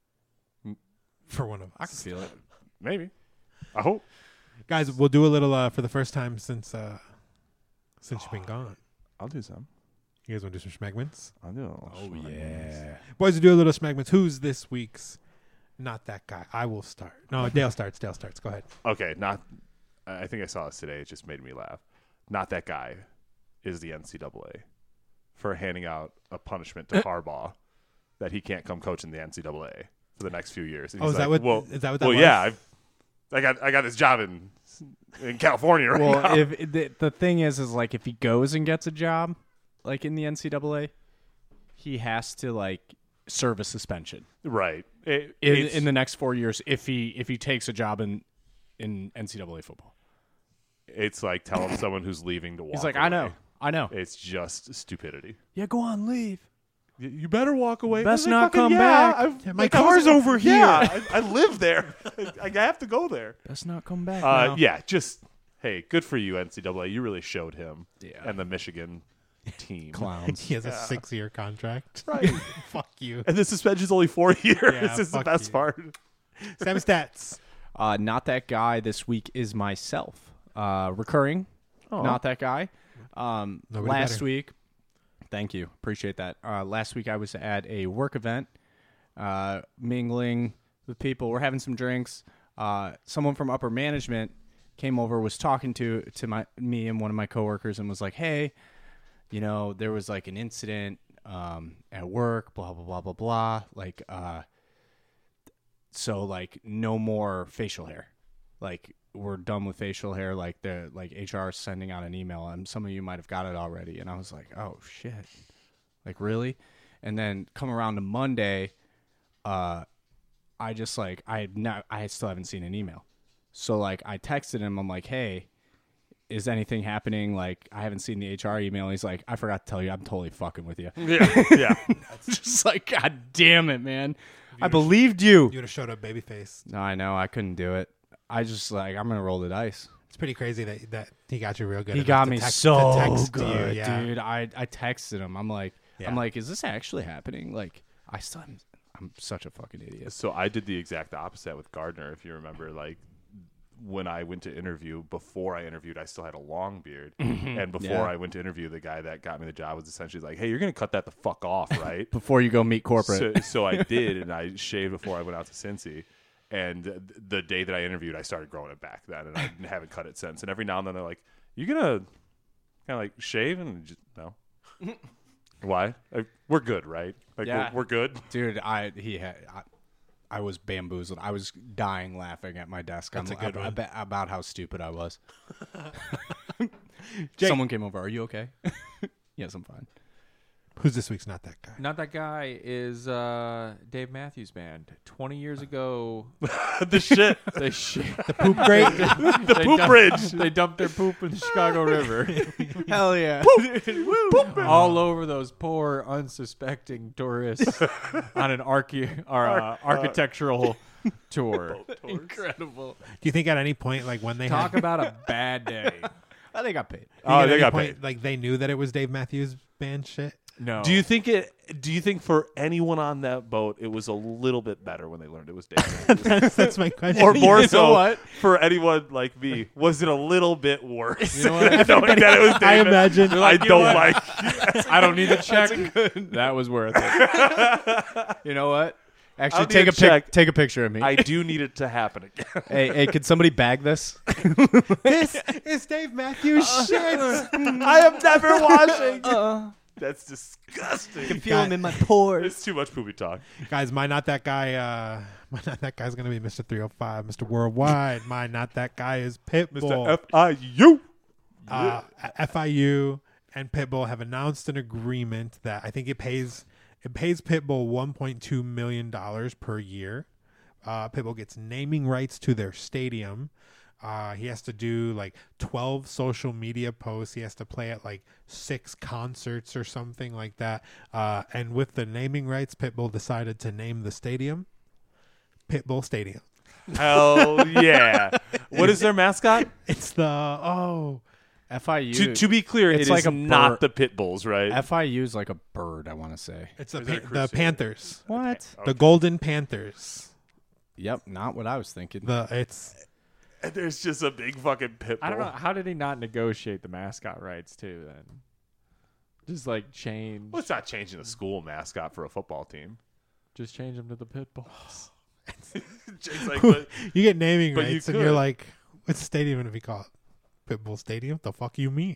for one of us. I can feel it. Maybe. I hope. Guys, we'll do a little for the first time since you've been gone. I'll do some. You guys want to do some schmegments? I'll do. Oh yeah. Boys, we'll do a little schmegments. Who's this week's? Not that guy. I will start. No, Dale starts. Dale starts. Go ahead. Okay, not. I think I saw this today. It just made me laugh. Not that guy is the NCAA for handing out a punishment to Harbaugh that he can't come coach in the NCAA for the next few years. And Oh, he's is that like, what? Well, Is that what that well, was? yeah. I got this job in California right Well, now. if the thing is like if he goes and gets a job, like in the NCAA, he has to like serve a suspension Right. in the next 4 years if he takes a job in NCAA football. It's like telling someone who's leaving to walk. He's like, away. I know. It's just stupidity. Yeah, go on, leave. You better walk away. Best It's not fucking, come back. My car's over here. Yeah, I live there. I have to go there. Best not come back. now. Yeah, just hey, good for you, NCAA. You really showed him Yeah. and the Michigan team. Clowns. He has a 6-year contract. Right. Fuck you. And the suspension's only 4 years. Yeah, this is the fuck best you. part. Sam Stats. Not that guy this week is myself. Recurring. Not that guy. Nobody Last better. week, thank you. Appreciate that. Last week I was at a work event, mingling with people. We're having some drinks. Someone from upper management came over, was talking to me and one of my coworkers and was like, hey, you know, there was like an incident at work, blah, blah, blah, blah, blah. Like, so like no more facial hair. Like we're done with facial hair. Like the HR is sending out an email, and some of you might have got it already. And I was like, oh shit, like really? And then come around to Monday, I just like I still haven't seen an email. So like I texted him. I'm like, hey, is anything happening? Like I haven't seen the HR email. And he's like, I forgot to tell you, I'm totally fucking with you. Yeah. Just like, God damn it, man. I believed you. You would have showed up babyface. No, I know. I couldn't do it. I just like, I'm going to roll the dice. It's pretty crazy that he got you real good. He enough got to me text, so to text good, you. Yeah. dude. I texted him. I'm like, Yeah. is this actually happening? Like, I'm such a fucking idiot. So I did the exact opposite with Gardner. If you remember, like when I went to interview, before I interviewed, I still had a long beard, and before Yeah. I went to interview, the guy that got me the job was essentially like, "Hey, you're gonna cut that the fuck off, right?" Before you go meet corporate. So I did, and I shaved before I went out to Cincy. And the day that I interviewed, I started growing it back then, and I haven't cut it since. And every now and then they're like, "You gonna kind of like shave?" And just no. Why? We're good, right? Like Yeah. we're good. Dude, I was bamboozled. I was dying laughing at my desk. That's a good one. About how stupid I was. Jake. Someone came over. Are you okay? Yes, I'm fine. Who's this week's not that guy? Not that guy is Dave Matthews Band. 20 years ago, The shit. they shit. The poop grate. The poop bridge. They dumped their poop in the Chicago River, Hell yeah. all over those poor, unsuspecting tourists on an architectural tour. Incredible. Do you think at any point, like when they Talk had, about a bad day. Oh, they got paid. Oh, at they any got point, paid. like they knew that it was Dave Matthews Band shit? No. Do you think for anyone on that boat it was a little bit better when they learned it was Dave? That's my question. Or more You know so what? for anyone like me, was it a little bit worse? You know what? Knowing that it was David, I imagine. I don't like. I don't need to check. That was worth it. You know what? Actually, I'll need to check. take a picture of me. I do need it to happen again. hey, could somebody bag this? This is Dave Matthews shit. I am never washing. That's disgusting. Feel them in my pores. It's too much poopy talk. Guys, my not that guy. My not that guy's gonna be Mr. 305, Mr. Worldwide. My not that guy is Pitbull. Mr. FIU. FIU and Pitbull have announced an agreement that I think it pays Pitbull $1.2 million per year. Pitbull gets naming rights to their stadium. He has to do like 12 social media posts. He has to play at like 6 concerts or something like that. And with the naming rights, Pitbull decided to name the stadium Pitbull Stadium. Hell yeah. What is their mascot? It's the FIU. To be clear, It's it like is a not bird. the Pitbulls, right? FIU is like a bird, I want to say. it's Is it a the crusader? Panthers. What? The Golden Panthers. Yep, not what I was thinking. It's There's just a big fucking Pitbull. I don't know. How did he not negotiate the mascot rights too? Then, just like change. Well, it's not changing the school mascot for a football team. Just change them to the pit bulls. Jake's like, but you get naming but you rights and you're could. like, what's the stadium going to be called? Pitbull Stadium? The fuck you mean?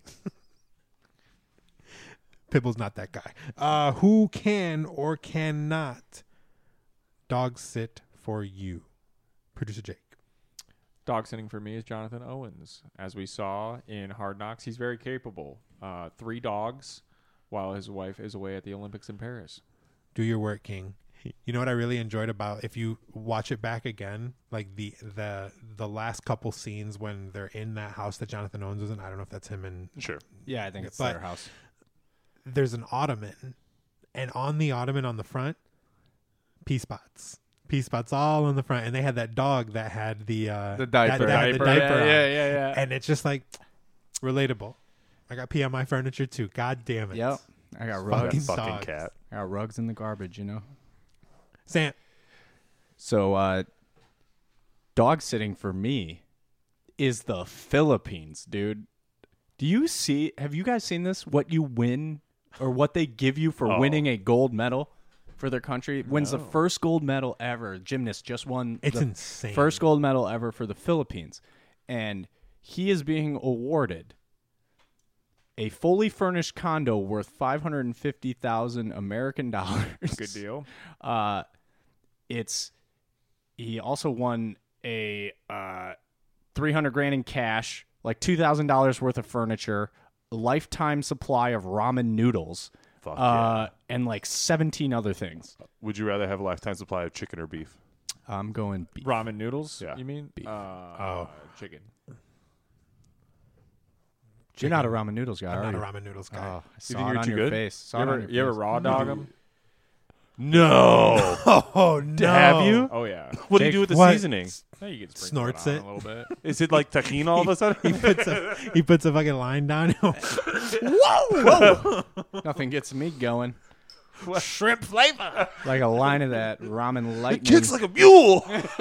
Pitbull's not that guy. Who can or cannot dog sit for you? Producer Jake. Dog sitting for me is Jonathan Owens. As we saw in Hard Knocks, he's very capable. 3 dogs while his wife is away at the Olympics in Paris. Do your work, King. You know what I really enjoyed about, if you watch it back again, like the last couple scenes when they're in that house that Jonathan Owens was in. I don't know if that's him and sure. Yeah, I think it's But- their house. there's an ottoman, and on the ottoman on the front, pea spots all on the front, and they had that dog that had the diaper. that had the diaper on. yeah. And it's just like relatable. I got pee on my furniture too. God damn it. Yep. I got That Fucking rugs. fucking dogs. cat. I got rugs in the garbage, you know. Sam, So, dog sitting for me is the Philippines, dude. Have you guys seen this? What you win or what they give you for Oh. winning a gold medal for their country? Wins the first gold medal ever. Gymnast just won it's the insane. first gold medal ever for the Philippines. And he is being awarded a fully furnished condo worth 550,000 American dollars. Good deal. He also won a $300,000 in cash, like $2,000 worth of furniture, a lifetime supply of ramen noodles, Fuck yeah. and like 17 other things. Would you rather have a lifetime supply of chicken or beef? I'm going beef. Ramen noodles. Yeah. You mean? Chicken. You're not a ramen noodles guy, I'm are not a you? ramen noodles guy. Oh, I think saw you're it on too your good? face. Saw You it on ever, your you ever face. raw dog them? No. Oh no! Have you? Oh yeah. What do you Jake, do with the what? seasoning? Hey, you can Snorts sprinkle it. on a little bit. Is it like tahini all of a sudden? He puts a fucking line down. Nothing gets me going. Shrimp flavor. Like a line of that ramen lightning. Kid's like a mule.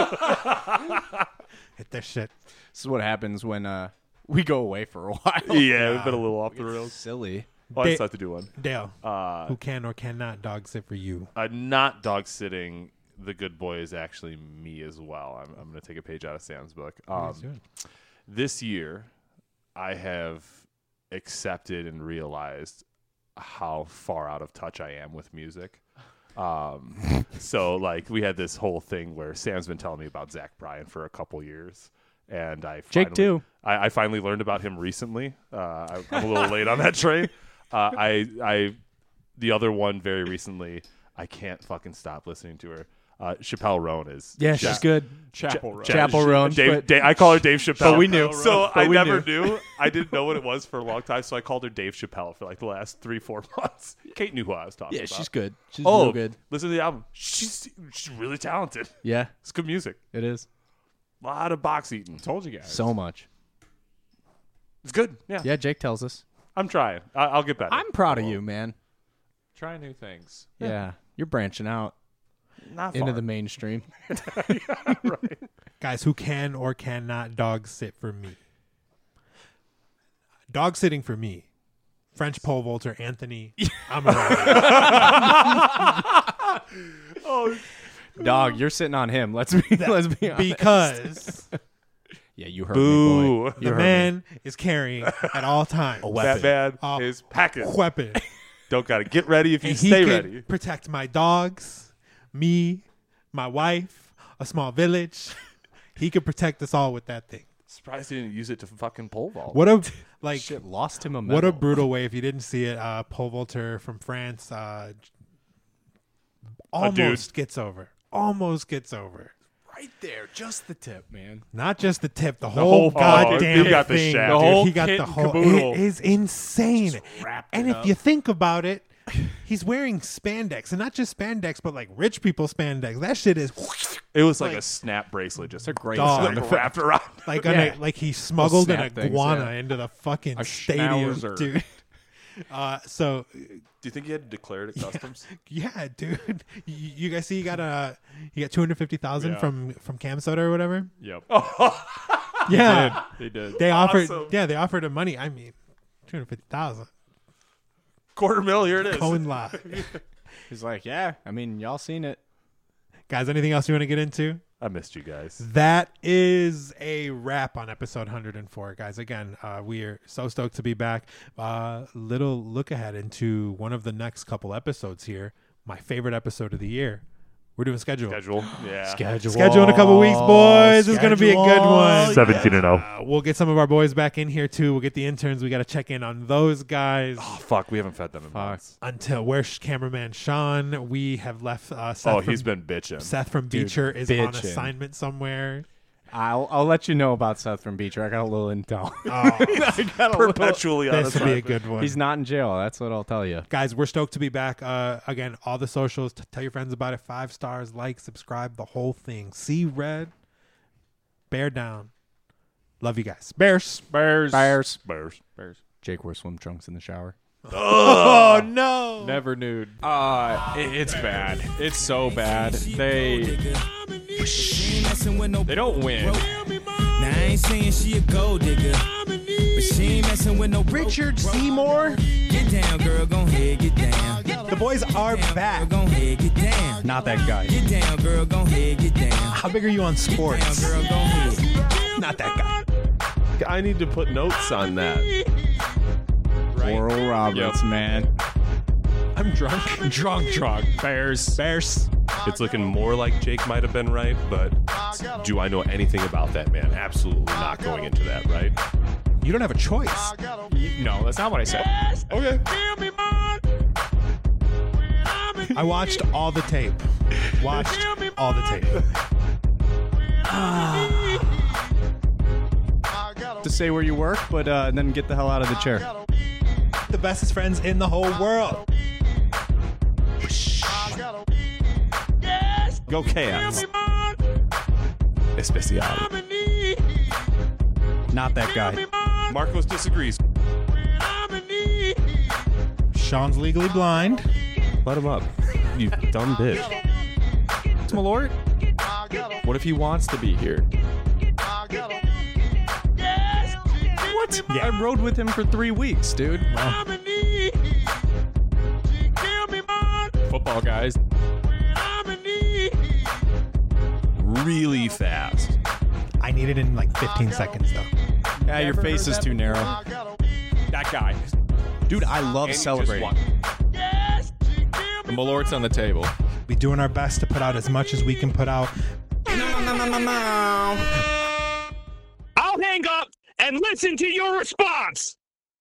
Hit that shit. This is what happens when we go away for a while. Yeah, we've been a little off the rails. Silly. Oh, I just have to do one. Dale, who can or cannot dog sit for you? Not dog sitting. The good boy is actually me as well. I'm going to take a page out of Sam's book. This year, I have accepted and realized how far out of touch I am with music. So, like, we had this whole thing where Sam's been telling me about Zach Bryan for a couple years. And Jake too. I finally learned about him recently. I'm a little late on that train. The other one very recently, I can't fucking stop listening to her. Chappelle Roan is. Yeah, she's good. Chapel Roan. Chapel Roan. I call her Dave Chappelle. But we knew. So But I we never knew. knew. I didn't know what it was for a long time. So I called her Dave Chappelle for like the last 3-4 months. Kate knew who I was talking Yeah, about. she's good. She's Oh, real good. listen to the album. She's really talented. Yeah, It's good music. it is. A lot of box eating. Told you guys. So much. It's good. Yeah. Yeah, Jake tells us. I'm trying. I'll get better. I'm proud of you, man. Try new things. Yeah. You're branching out Not into far. the mainstream. Right. Guys, who can or cannot dog sit for me? Dog sitting for me. French pole vaulter Anthony Amorelli. Dog, you're sitting on him. Let's be honest. Because Yeah, you heard me, Boo. boy. the man is carrying at all times That man A is packing. weapon. Don't got to get ready if you And he stay can ready. protect my dogs, me, my wife, a small village. He could protect us all with that thing. Surprised he didn't use it to fucking pole vault. What a like Shit, lost him a what a medal. brutal way. If you didn't see it, pole vaulter from France almost gets over. Almost gets over. Right there, just the tip, man. Not just the tip, the whole- whole goddamn he got the thing. shaft. dude. The whole he got kit the and whole. caboodle. It is insane. wrapped And it if up. you think about it, he's wearing spandex, and not just spandex, but like rich people spandex. That shit is It was like Like- a snap bracelet, just a great Dog. sound like effect. wrapped around. like Yeah. like he smuggled an snap things, iguana yeah. into the fucking A stadium, schnauzer. dude. So Do you think he had to declare it at customs? yeah, dude. You guys see, he got 250,000 Yeah. from Cam Soda or whatever. Yep. Yeah, They did. they offered. Awesome. Yeah, they offered him money. I mean, 250,000 $250,000, here it is. going live. He's like, yeah, I mean, y'all seen it. Guys, anything else you want to get into? I missed you guys. That is a wrap on episode 104, guys. Again, we are so stoked to be back. Little look ahead into one of the next couple episodes here. My favorite episode of the year. We're doing schedule. Yeah. Schedule in a couple weeks, boys. This is going to be a good one. 17-0. We'll get some of our boys back in here, too. We'll get the interns. We got to check in on those guys. Oh, fuck. We haven't fed them in months. Until where's cameraman Sean? We have left Seth. Oh, from, he's been bitching. Seth from Dude, Beecher is on bitchin'. assignment somewhere. I'll let you know about Seth from Beecher. I got a little intel. Oh, Perpetually on this will be a assignment. good one. He's not in jail. That's what I'll tell you. Guys, we're stoked to be back. Again, all the socials. Tell your friends about it. 5 stars, like, subscribe, the whole thing. See red, bear down. Love you guys. Bears. Bears. Bears. Bears. Jake wears swim trunks in the shower. Oh no! Never nude. It's bad. It's so bad. They don't win. Now I ain't saying she a gold digger, but she ain't messing with no Richard Seymour. Get down, girl, gon' head, get down. The boys are Girl, back. gon' head, get down. Not that guy. Get down, girl, gon' head, get down. How big are you on Down, sports? girl, gon' head. Not that guy. I need to put notes on that. Oral Roberts, man. I'm drunk. Drunk. Bears. Bears. It's looking more like Jake might have been right, but do I know anything about that man? Absolutely not going into that, right? You don't have a choice. No, that's not what I said. Okay. I watched all the tape. Watched all the tape. To say where you work, but then get the hell out of the chair. The bestest friends in the whole world. Go Cavs. Especial. Not that guy. Marcos disagrees. Sean's legally blind. Let him up. You dumb bitch. Malort? What if he wants to be here? What? Yeah. I rode with him for 3 weeks, dude. Football guys. Really fast. I need it in like 15 seconds though. Yeah, your face is too narrow. That guy. Dude, I love celebrating. The Malort's on the table. Be doing our best to put out as much as we can put out. I'll hang up and listen to your response.